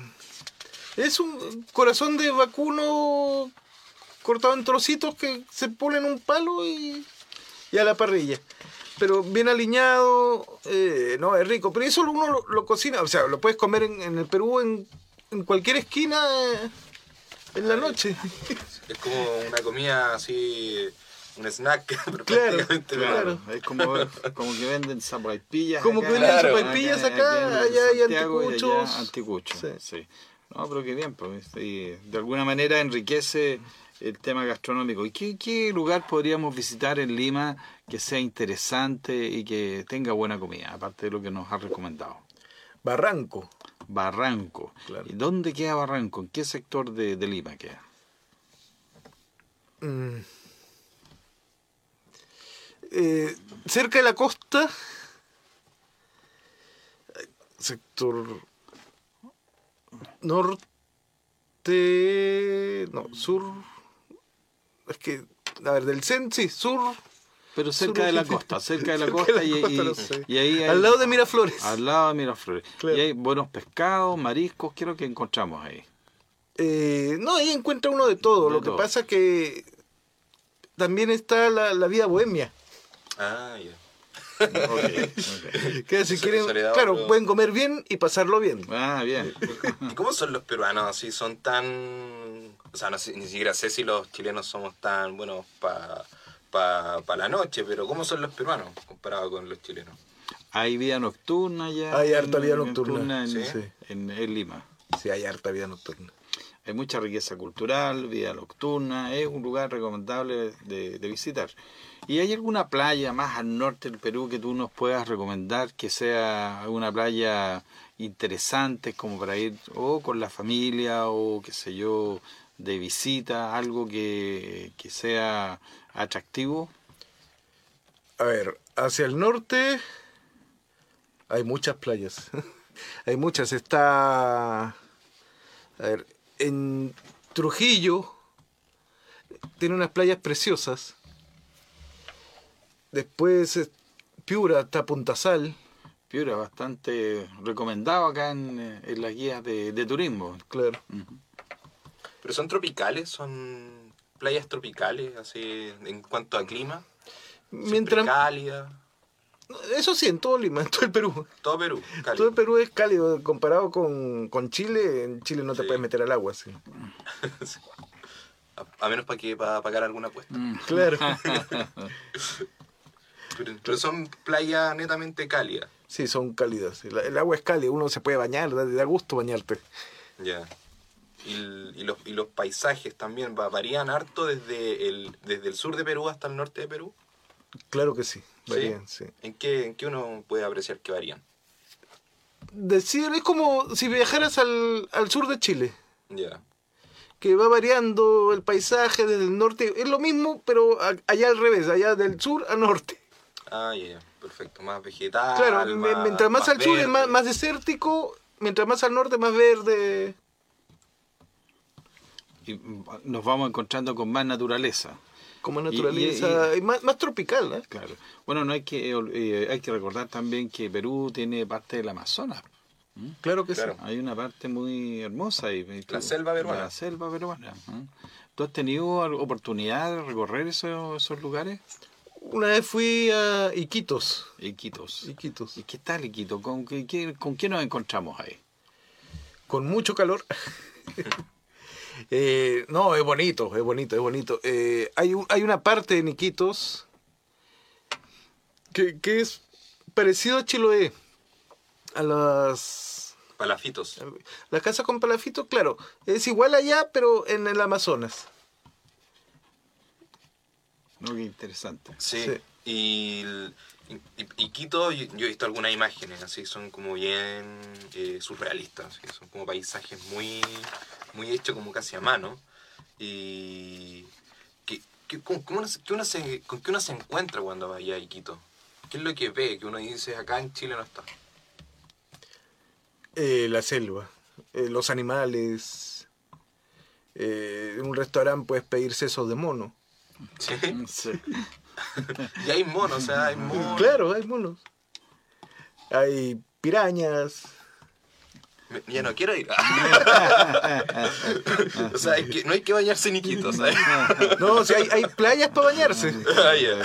Es un corazón de vacuno cortado en trocitos que se ponen en un palo y, y a la parrilla. Pero bien aliñado, eh, no, es rico. Pero eso uno lo, lo cocina, o sea, lo puedes comer en, en el Perú en, en cualquier esquina eh, en la noche. Es como una comida así, un snack. pero Claro, prácticamente claro. Es como, como que venden sopaipillas. Como acá, que venden acá, sopaipillas acá, acá, en allá hay Santiago y allá anticuchos. anticuchos, Sí. sí. No, pero qué bien, pues. Y de alguna manera enriquece el tema gastronómico. ¿Y qué, qué lugar podríamos visitar en Lima que sea interesante y que tenga buena comida, aparte de lo que nos ha recomendado? Barranco. Barranco. Claro. ¿Y dónde queda Barranco? ¿En qué sector de, de Lima queda? Mm. Eh, cerca de la costa, sector norte, no, sur, es que, a ver, del centro, sí, sur, Pero cerca Sur- de la costa, cerca de la cerca costa, de la y, costa, y- no sé. y ahí hay, al lado de Miraflores. Al lado de Miraflores. Claro. Y hay buenos pescados, mariscos, ¿qué es lo que encontramos ahí? Eh, no, ahí encuentra uno de todo. De Lo todo. que pasa que también está la, la vida bohemia. Ah, ya. Okay, ok. Que si Se- quieren, Soledad, claro, pero- pueden comer bien y pasar bien. Ah, bien. ¿Y cómo son los peruanos? Así son tan... O sea, no sé, ni siquiera sé si los chilenos somos tan buenos para pa, pa la noche, pero ¿cómo son los peruanos comparados con los chilenos? Hay vida nocturna ya. Hay harta en- vida en- nocturna, en, sí. en- en Lima. Sí, hay harta vida nocturna. Hay mucha riqueza cultural, vida nocturna, es un lugar recomendable de, de visitar. ¿Y hay alguna playa más al norte del Perú que tú nos puedas recomendar que sea una playa interesante como para ir o con la familia o qué sé yo, de visita, algo que, que sea atractivo? A ver, hacia el norte hay muchas playas. Hay muchas. Está... A ver, en Trujillo tiene unas playas preciosas. Después eh, Piura está Punta Sal. Piura, bastante recomendado acá en, eh, en las guías de, de turismo. Claro. ¿Pero son tropicales? ¿Son playas tropicales, así, en cuanto a clima? Mientras, Cálida. eso sí, en todo Lima, en todo el Perú. Todo Perú, cálido. Todo el Perú es cálido comparado con, con Chile. En Chile no te Sí. puedes meter al agua, sí. A, a menos para que para pagar alguna apuesta. Claro. Pero, pero son playas netamente cálidas. Sí, son cálidas. El, el agua es cálida, uno se puede bañar, da, da gusto bañarte. Ya. Y, el- y los, y los paisajes también va- varían harto desde el, desde el sur de Perú hasta el norte de Perú. Claro que sí, ¿Sí? varían, sí. ¿En qué, en qué uno puede apreciar que varían? Decir, es como si viajaras al, al sur de Chile, Ya. que va variando el paisaje desde el norte. Es lo mismo, pero a- allá al revés, allá del sur a norte. Ah, ya, ya. Perfecto. Más vegetal. Claro, me- mientras más, al sur es más, verde. más desértico, mientras más al norte más verde. Y mm, nos vamos encontrando con más naturaleza. Como Y- naturaleza, y, más, más tropical, ¿eh? Claro. Bueno, no hay que eh, hay que recordar también que Perú tiene parte del Amazonas. Claro que Claro. sí. Hay una parte muy hermosa. Y, y La tú- selva peruana. La selva peruana. ¿eh? ¿Tú has tenido al- oportunidad de recorrer esos, esos lugares? Una vez fui a Iquitos. Iquitos. Iquitos. ¿Y qué tal Iquitos? ¿Con qué, qué- con qué nos encontramos ahí? Con mucho calor. Eh, no, es bonito, es bonito, es bonito. Eh, hay, un- hay una parte en Iquitos que, que es parecido a Chiloé. A las, Palafitos. las casas con palafitos, claro. Es igual allá, pero en el Amazonas. No, qué interesante. Sí. Sí. Y, el- y, y Quito, yo, yo he visto algunas imágenes, así son como bien eh, surrealistas, así, son como paisajes muy, muy hechos como casi a mano. Y que, que- ¿cómo- cómo uno se- qué uno se- ¿con qué uno se encuentra cuando va allá a Iquitos? ¿Qué es lo que ve? Que uno dice, acá en Chile no está. Eh, la selva, eh, los animales. Eh, en un restaurante puedes pedir sesos de mono. ¿Sí? Sí. Y hay monos, o sea, hay monos. Claro, hay monos. Hay pirañas. Me- Ya no quiero ir. O sea, hay que- no hay que bañarse en Iquitos, ¿sabes? No, si hay, hay playas para bañarse. Ah, ya.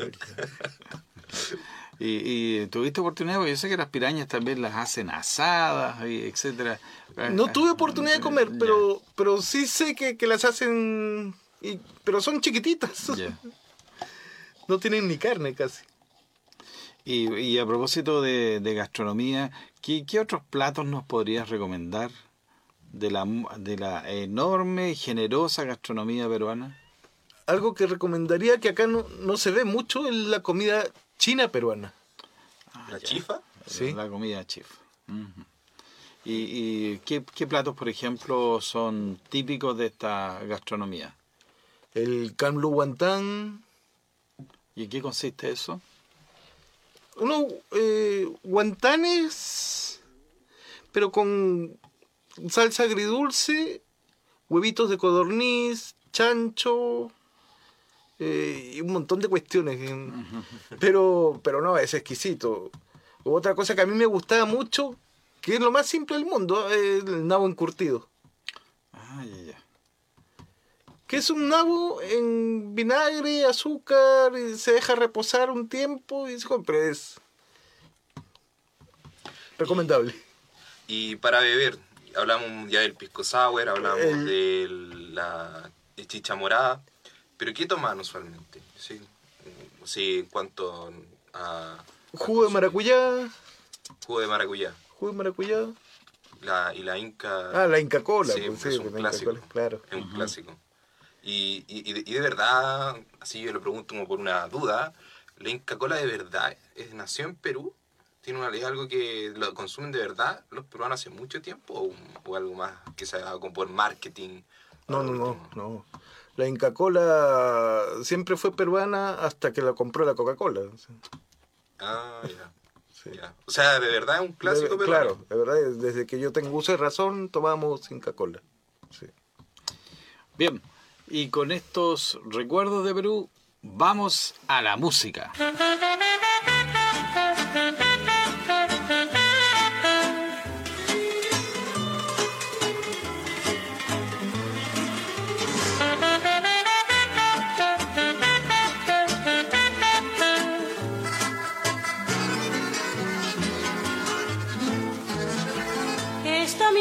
Y, y tuviste oportunidad, porque yo sé que las pirañas también las hacen asadas, y etcétera. No tuve oportunidad de comer, Ya, pero, pero sí sé que, que las hacen, y, pero son chiquititas. ya. No tienen ni carne casi. Y, y a propósito de, de gastronomía, ¿qué, qué otros platos nos podrías recomendar de la, de la enorme y generosa gastronomía peruana? Algo que recomendaría que acá no, no se ve mucho es la comida china peruana. ¿La chifa? Sí. La comida chif. Ujú. ¿Y, y qué, qué platos, por ejemplo, son típicos de esta gastronomía? El camlu guantán. ¿Y en qué consiste eso? Unos eh, guantanes, pero con salsa agridulce, huevitos de codorniz, chancho eh, y un montón de cuestiones. eh. Pero, pero no, es exquisito. Otra cosa que a mí me gustaba mucho, que es lo más simple del mundo, es el nabo encurtido. Ah, ya, ya. Que es un nabo en vinagre, azúcar, y se deja reposar un tiempo y se come, pero es recomendable. Y para beber, hablamos ya del pisco sour, hablamos El- de la chicha morada, pero ¿qué toman usualmente? Sí, sí, en cuanto a... Jugo de maracuyá, Jugo de maracuyá. jugo de maracuyá. La, y la Inca... Ah, la Inca Cola, Sí, pues, es sí, un la Inca clásico. Cola, claro. Es un clásico. Y, y, y de, y de verdad, así yo lo pregunto como por una duda, ¿la Inca Cola de verdad es, nació en Perú? ¿Tiene una, es algo que lo consumen de verdad los peruanos hace mucho tiempo o, o algo más que se haga como por marketing? No, o no, lo no, último? no. La Inca Cola siempre fue peruana hasta que la compró la Coca-Cola. Ah, ya. Sí. ya. O sea, de verdad es un clásico De- peruano. Claro, de verdad, desde que yo tengo uso de razón, tomamos Inca Cola. Sí. Bien, y con estos recuerdos de Perú, vamos a la música.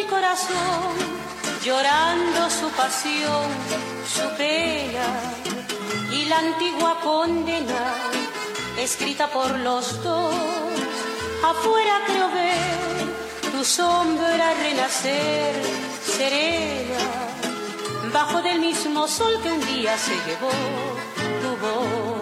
corazón, llorando su pasión, su pena y la antigua condena escrita por los dos. Afuera creo ver tu sombra renacer serena, bajo del mismo sol que un día se llevó tu voz.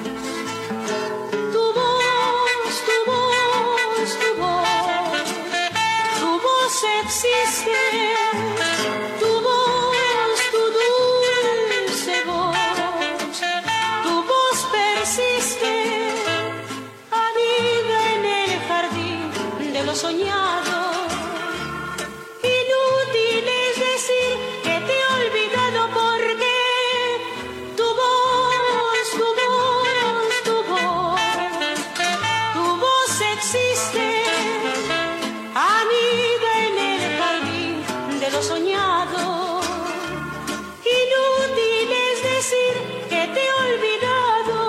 Tu voz, tu voz, tu voz, tu voz existe, tu voz, tu dulce voz, tu voz persiste, anida en el jardín de lo soñado. Inútil es decir que te he olvidado porque tu voz, tu voz, tu voz, tu voz existe, anida en el jardín de lo soñado. Inútil es decir que te he olvidado.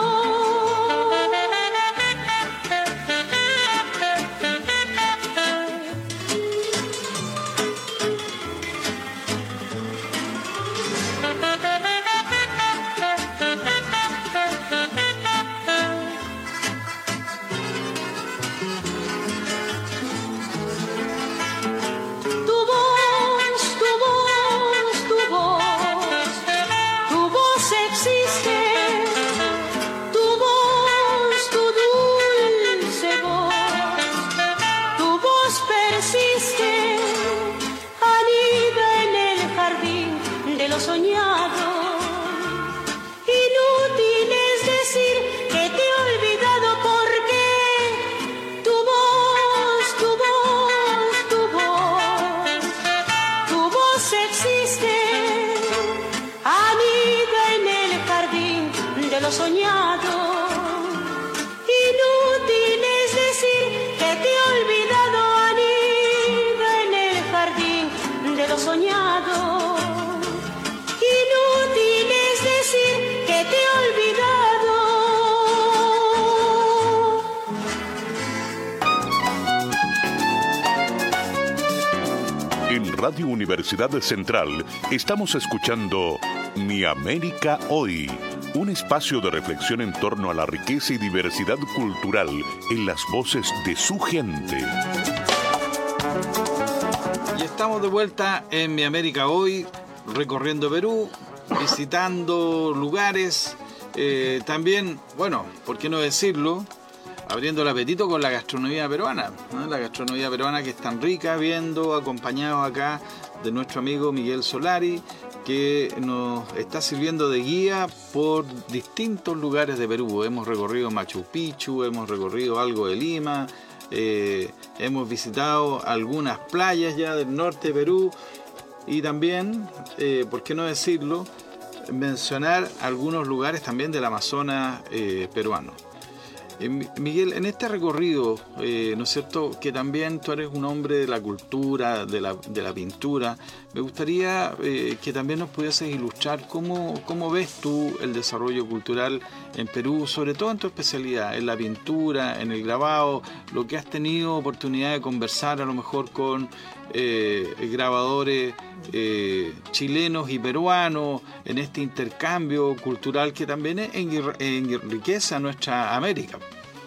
Tu voz, tu voz, tu voz, tu voz existe, tu voz, tu dulce voz, tu voz persiste, anida en el jardín de lo soñado. Inútil es decir que te he olvidado porque tu voz, tu voz, tu voz, tu voz existe, anida en el jardín de lo soñado. Inútil es decir que te he olvidado, anida en el jardín de lo soñado. Inútil es decir que te he olvidado. En Radio Universidad Central estamos escuchando Mi América Hoy, un espacio de reflexión en torno a la riqueza y diversidad cultural en las voces de su gente. Y estamos de vuelta en Mi América Hoy, recorriendo Perú, visitando lugares, eh, también, bueno, ¿por qué no decirlo? Abriendo el apetito con la gastronomía peruana, ¿no? La gastronomía peruana que es tan rica, viendo, acompañado acá de nuestro amigo Miguel Solari, que nos está sirviendo de guía por distintos lugares de Perú. Hemos recorrido Machu Picchu, hemos recorrido algo de Lima, eh, hemos visitado algunas playas ya del norte de Perú y también, eh, ¿por qué no decirlo?, mencionar algunos lugares también del Amazonas eh, peruano. Eh, Miguel, en este recorrido, eh, ¿no es cierto?, que también tú eres un hombre de la cultura, de la, de la pintura, me gustaría eh, que también nos pudieses ilustrar cómo, cómo ves tú el desarrollo cultural en Perú, sobre todo en tu especialidad, en la pintura, en el grabado, lo que has tenido oportunidad de conversar a lo mejor con eh, grabadores eh, chilenos y peruanos, en este intercambio cultural que también enriquece a nuestra América.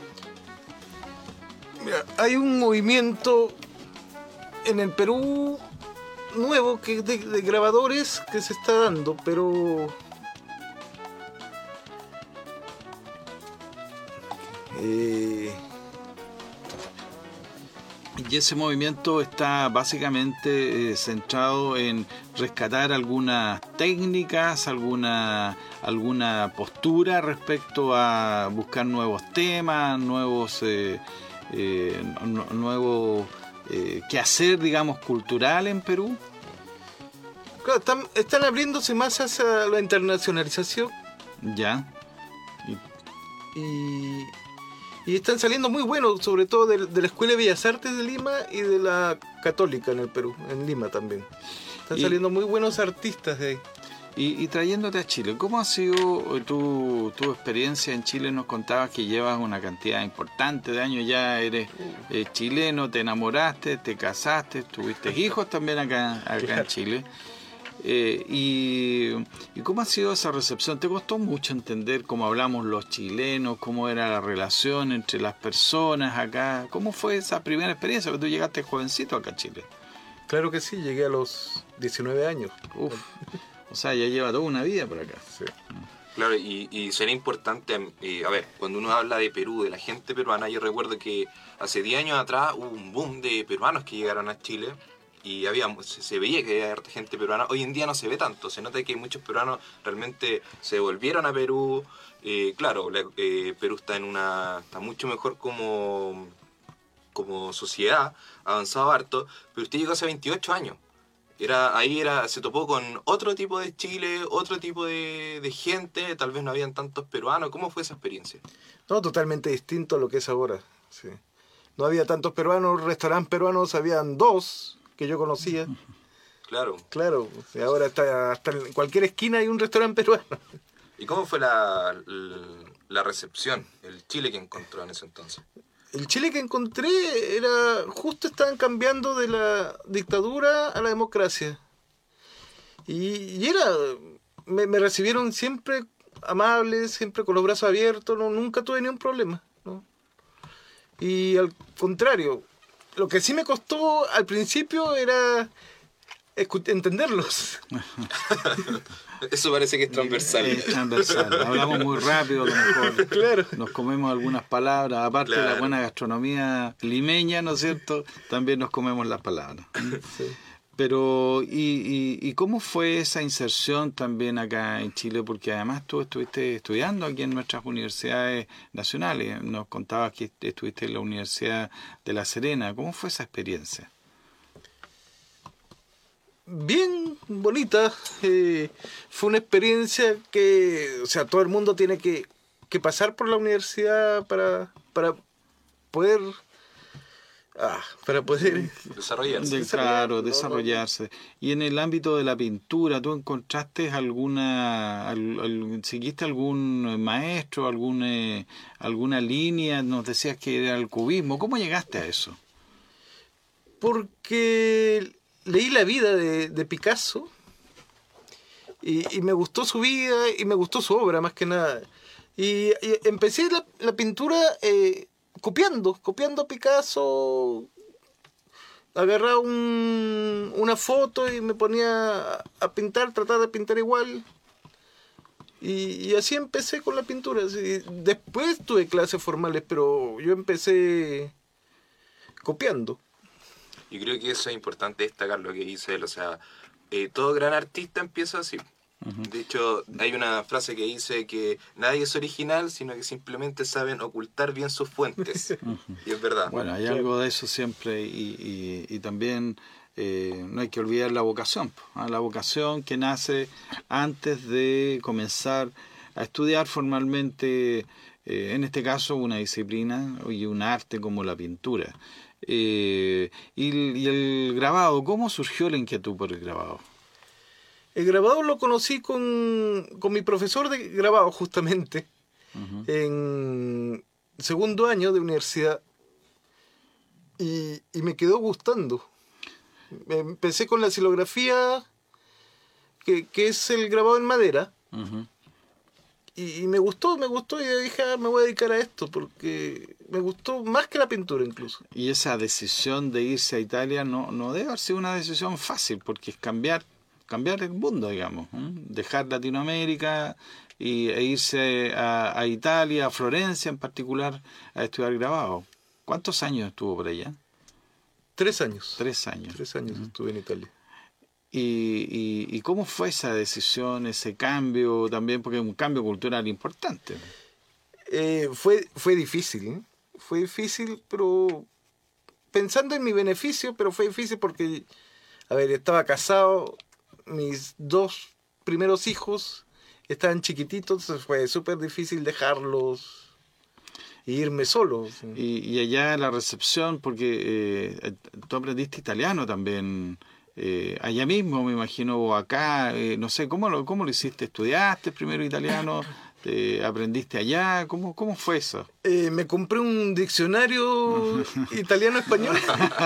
Mira, hay un movimiento en el Perú nuevo que de, de grabadores que se está dando, pero eh... y ese movimiento está básicamente eh, centrado en rescatar algunas técnicas, alguna alguna postura respecto a buscar nuevos temas, nuevos eh, eh, nuevos eh, qué hacer, digamos, cultural en Perú. Claro, están, están abriéndose más hacia la internacionalización. Ya. Y, y, y están saliendo muy buenos, sobre todo de, de la Escuela de Bellas Artes de Lima y de la Católica en el Perú, en Lima también. Están y, saliendo muy buenos artistas de ahí. Y, y trayéndote a Chile, ¿cómo ha sido tu, tu experiencia en Chile? Nos contabas que llevas una cantidad importante de años, ya eres eh, chileno, te enamoraste, te casaste, tuviste hijos también acá, acá en Chile. Eh, y, ¿Y cómo ha sido esa recepción? ¿Te costó mucho entender cómo hablamos los chilenos, cómo era la relación entre las personas acá? ¿Cómo fue esa primera experiencia? Porque tú llegaste jovencito acá a Chile. Claro que sí, llegué a los diecinueve años. Uf. O sea, ya lleva toda una vida por acá. Sí. Claro, y, y sería importante, eh, a ver, cuando uno habla de Perú, de la gente peruana, yo recuerdo que hace diez años atrás hubo un boom de peruanos que llegaron a Chile y había, se, se veía que había harta gente peruana. Hoy en día no se ve tanto, se nota que muchos peruanos realmente se volvieron a Perú. Eh, claro, la, eh, Perú está en una, está mucho mejor como, como sociedad, avanzado harto, pero usted llegó hace veintiocho años. Era, ahí era, se topó con otro tipo de Chile, otro tipo de, de gente, tal vez no habían tantos peruanos. ¿Cómo fue esa experiencia? No, totalmente distinto a lo que es ahora. Sí. No había tantos peruanos, restaurantes peruanos, habían dos que yo conocía. Claro. Claro, y ahora está, hasta en cualquier esquina hay un restaurante peruano. ¿Y cómo fue la, la, la recepción, el Chile que encontró en ese entonces? El Chile que encontré era, justo estaban cambiando de la dictadura a la democracia. Y, y era, me, me recibieron siempre amables, siempre con los brazos abiertos, no, nunca tuve ni un problema, ¿no? Y al contrario, lo que sí me costó al principio era escu- entenderlos. Eso parece que es transversal. Es transversal. Hablamos muy rápido, a lo mejor. Claro. Nos comemos algunas palabras. Aparte Claro. de la buena gastronomía limeña, ¿no es cierto? También nos comemos las palabras. Sí. Pero, ¿y, y, y cómo fue esa inserción también acá en Chile? Porque además tú estuviste estudiando aquí en nuestras universidades nacionales. Nos contabas que estuviste en la Universidad de La Serena. ¿Cómo fue esa experiencia? Bien bonita, eh, fue una experiencia que, o sea, todo el mundo tiene que, que pasar por la universidad para, para poder, ah, para poder Desarrollarse. De- claro, desarrollarse. Y en el ámbito de la pintura, ¿tú encontraste alguna, al- al- seguiste algún maestro, algún, eh, alguna línea? Nos decías que era el cubismo. ¿Cómo llegaste a eso? porque leí la vida de, de Picasso y, y me gustó su vida y me gustó su obra más que nada. Y, y empecé la, la pintura eh, copiando, copiando a Picasso. Agarraba un, una foto y me ponía a pintar, tratar de pintar igual. Y, y así empecé con la pintura. Así. Después tuve clases formales, pero yo empecé copiando. Yo creo que eso es importante destacar lo que dice él. O sea, eh, todo gran artista empieza así. De hecho, hay una frase que dice que nadie es original, sino que simplemente saben ocultar bien sus fuentes. Y es verdad. Bueno, hay algo de eso siempre y, y, y también eh, no hay que olvidar la vocación. ¿Ah? La vocación que nace antes de comenzar a estudiar formalmente, eh, en este caso, una disciplina y un arte como la pintura. Eh, y, y el grabado, ¿cómo surgió la inquietud por el grabado? El grabado lo conocí con, con mi profesor de grabado, justamente, uh-huh. en segundo año de universidad, y, y me quedó gustando. Empecé con la xilografía, que, que es el grabado en madera, uh-huh. y, y me gustó, me gustó, y dije, ah, me voy a dedicar a esto, porque me gustó más que la pintura incluso. Y esa decisión de irse a Italia no, no debe haber sido una decisión fácil, porque es cambiar cambiar el mundo, digamos, ¿eh? Dejar Latinoamérica y, e irse a, a Italia, a Florencia en particular, a estudiar grabado. ¿Cuántos años estuvo por allá? Tres años. Tres años. Tres años uh-huh. estuve en Italia. Y, y, ¿Y cómo fue esa decisión, ese cambio también? Porque es un cambio cultural importante. Eh, fue, fue difícil, ¿eh? Fue difícil, pero pensando en mi beneficio, pero fue difícil porque, a ver, estaba casado. Mis dos primeros hijos estaban chiquititos, entonces fue súper difícil dejarlos e irme solo. ¿Sí? Y, y allá la recepción, porque eh, tú aprendiste italiano también eh, allá mismo, me imagino, o acá, eh, no sé, ¿cómo lo, cómo lo hiciste? ¿Estudiaste primero italiano? ¿Te aprendiste allá? ¿Cómo, cómo fue eso? Eh, me compré un diccionario italiano-español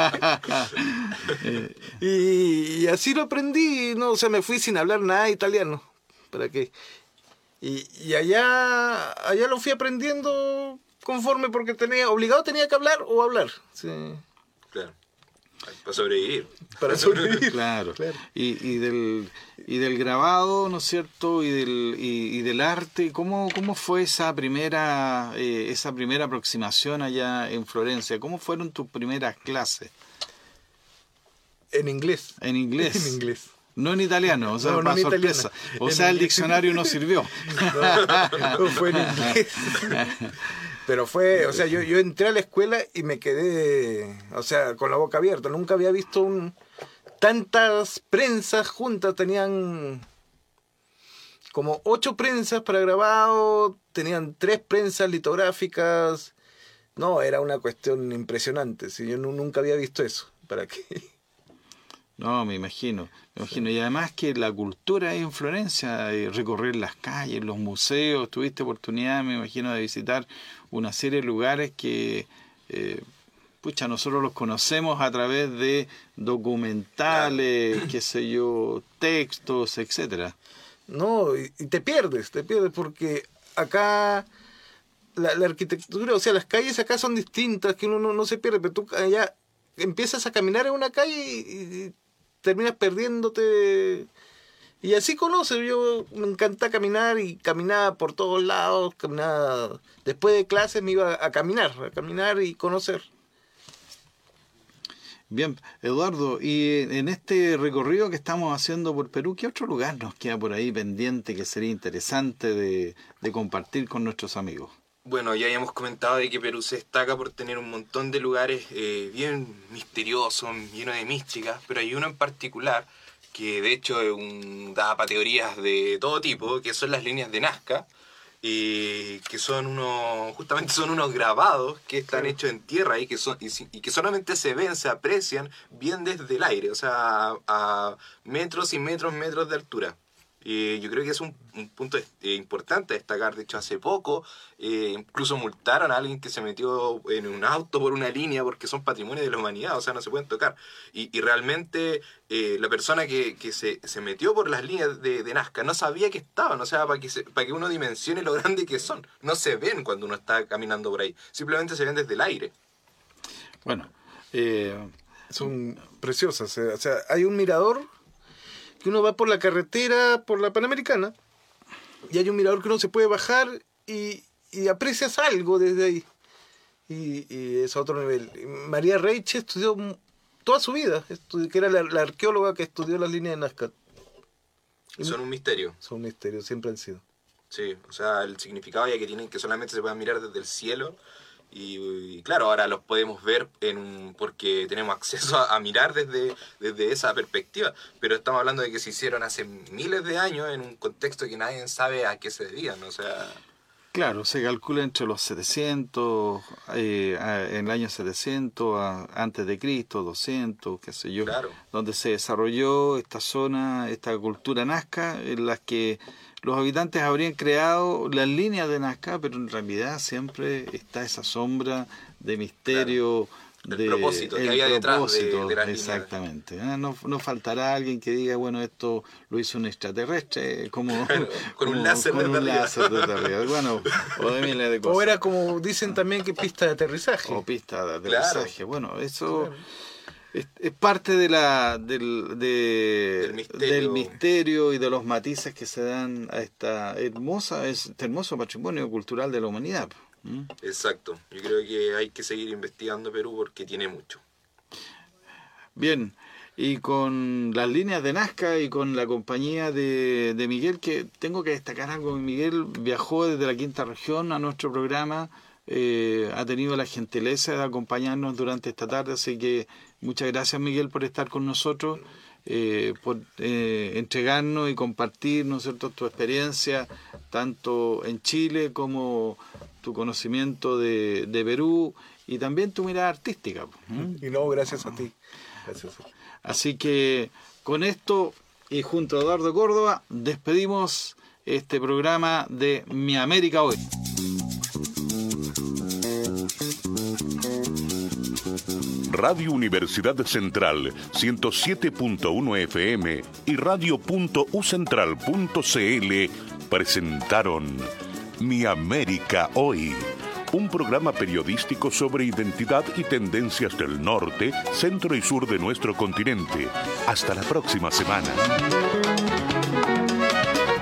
y, y así lo aprendí, ¿no? O sea, me fui sin hablar nada de italiano. ¿Para qué? Y, y allá, allá lo fui aprendiendo conforme, porque tenía obligado tenía que hablar o hablar. Sí. Claro. Para sobrevivir. Para sobrevivir. Claro. Claro. Y, y del y del grabado, ¿no es cierto? Y del y, y del arte, ¿cómo cómo fue esa primera eh, esa primera aproximación allá en Florencia? ¿Cómo fueron tus primeras clases? En inglés. En inglés. En inglés. No en italiano, o sea, No, no para en sorpresa. italiano. O En sea, el inglés. diccionario no sirvió. No, no fue en inglés. Pero fue, o sea, yo, yo entré a la escuela y me quedé, o sea, con la boca abierta. Nunca había visto un, tantas prensas juntas. Tenían como ocho prensas para grabado, tenían tres prensas litográficas. No, era una cuestión impresionante. Si yo no, nunca había visto eso. ¿Para qué? No, me imagino, me imagino. Y además que la cultura ahí en Florencia, eh, recorrer las calles, los museos, tuviste oportunidad, me imagino, de visitar una serie de lugares que, eh, pucha, nosotros los conocemos a través de documentales, qué sé yo, textos, etcétera. No, y, y te pierdes, te pierdes porque acá la, la arquitectura, o sea, las calles acá son distintas, que uno no, no se pierde, pero tú allá empiezas a caminar en una calle y, y terminas perdiéndote. Y así conoces. Yo me encanta caminar y caminaba por todos lados, caminaba. Después de clases me iba a caminar, a caminar y conocer. Bien, Eduardo, y en este recorrido que estamos haciendo por Perú, ¿qué otro lugar nos queda por ahí pendiente que sería interesante de, de compartir con nuestros amigos? Bueno, ya habíamos comentado de que Perú se destaca por tener un montón de lugares eh, bien misteriosos, llenos de místicas, pero hay uno en particular que de hecho es un, da para teorías de todo tipo, que son las líneas de Nazca, y que son unos, justamente son unos grabados que están hechos en tierra y que, son, y, y que solamente se ven, se aprecian bien desde el aire, o sea, a, a metros y metros, metros de altura. Eh, yo creo que es un, un punto eh, importante a destacar. De hecho, hace poco eh, incluso multaron a alguien que se metió en un auto por una línea porque son patrimonio de la humanidad, o sea, no se pueden tocar. Y, y realmente eh, la persona que, que se, se metió por las líneas de, de Nazca no sabía que estaban, o sea, para que, se, para que uno dimensione lo grande que son. No se ven cuando uno está caminando por ahí, simplemente se ven desde el aire. Bueno, eh... son preciosas. O sea, hay un mirador que uno va por la carretera, por la Panamericana, y hay un mirador que uno se puede bajar y, y aprecias algo desde ahí. Y, y es a otro nivel. María Reiche estudió toda su vida, estudió, que era la, la arqueóloga que estudió las líneas de Nazca. Son un misterio. Son un misterio, siempre han sido. Sí, o sea, el significado ya que tienen que solamente se puedan mirar desde el cielo. Y, y claro, ahora los podemos ver en un, porque tenemos acceso a, a mirar desde, desde esa perspectiva, pero estamos hablando de que se hicieron hace miles de años en un contexto que nadie sabe a qué se dedican, o sea... Claro, se calcula entre los setecientos, eh, a, en el año setecientos a, antes de Cristo, doscientos, qué sé yo, Claro. donde se desarrolló esta zona, esta cultura nazca, en las que los habitantes habrían creado las líneas de Nazca, pero en realidad siempre está esa sombra de misterio. Claro. De, el propósito que el había detrás de, propósito, de las exactamente. Ah, no, no faltará alguien que diga, bueno, esto lo hizo un extraterrestre, como Claro, con un como- láser con desde un arriba. láser desde arriba. Bueno, o de miles de cosas. O era como dicen también que pista de aterrizaje. O pista de Claro. aterrizaje. Bueno, eso es, es parte de la del, de- Del misterio. del misterio y de los matices que se dan a esta hermosa, este hermoso patrimonio cultural de la humanidad. ¿Mm? Exacto, yo creo que hay que seguir investigando Perú porque tiene mucho. Bien, y con las líneas de Nazca y con la compañía de, de Miguel, que tengo que destacar algo, Miguel viajó desde la quinta región a nuestro programa, eh, ha tenido la gentileza de acompañarnos durante esta tarde, así que muchas gracias, Miguel, por estar con nosotros, eh, por eh, entregarnos y compartir, ¿no es cierto?, tu experiencia, tanto en Chile como tu conocimiento de, de Perú y también tu mirada artística. ¿Mm? Y no, gracias a ti. Gracias. Así que con esto y junto a Eduardo Córdoba despedimos este programa de Mi América Hoy. Radio Universidad Central ciento siete punto uno F M y radio punto u central punto c l presentaron Mi América Hoy, un programa periodístico sobre identidad y tendencias del norte, centro y sur de nuestro continente. Hasta la próxima semana.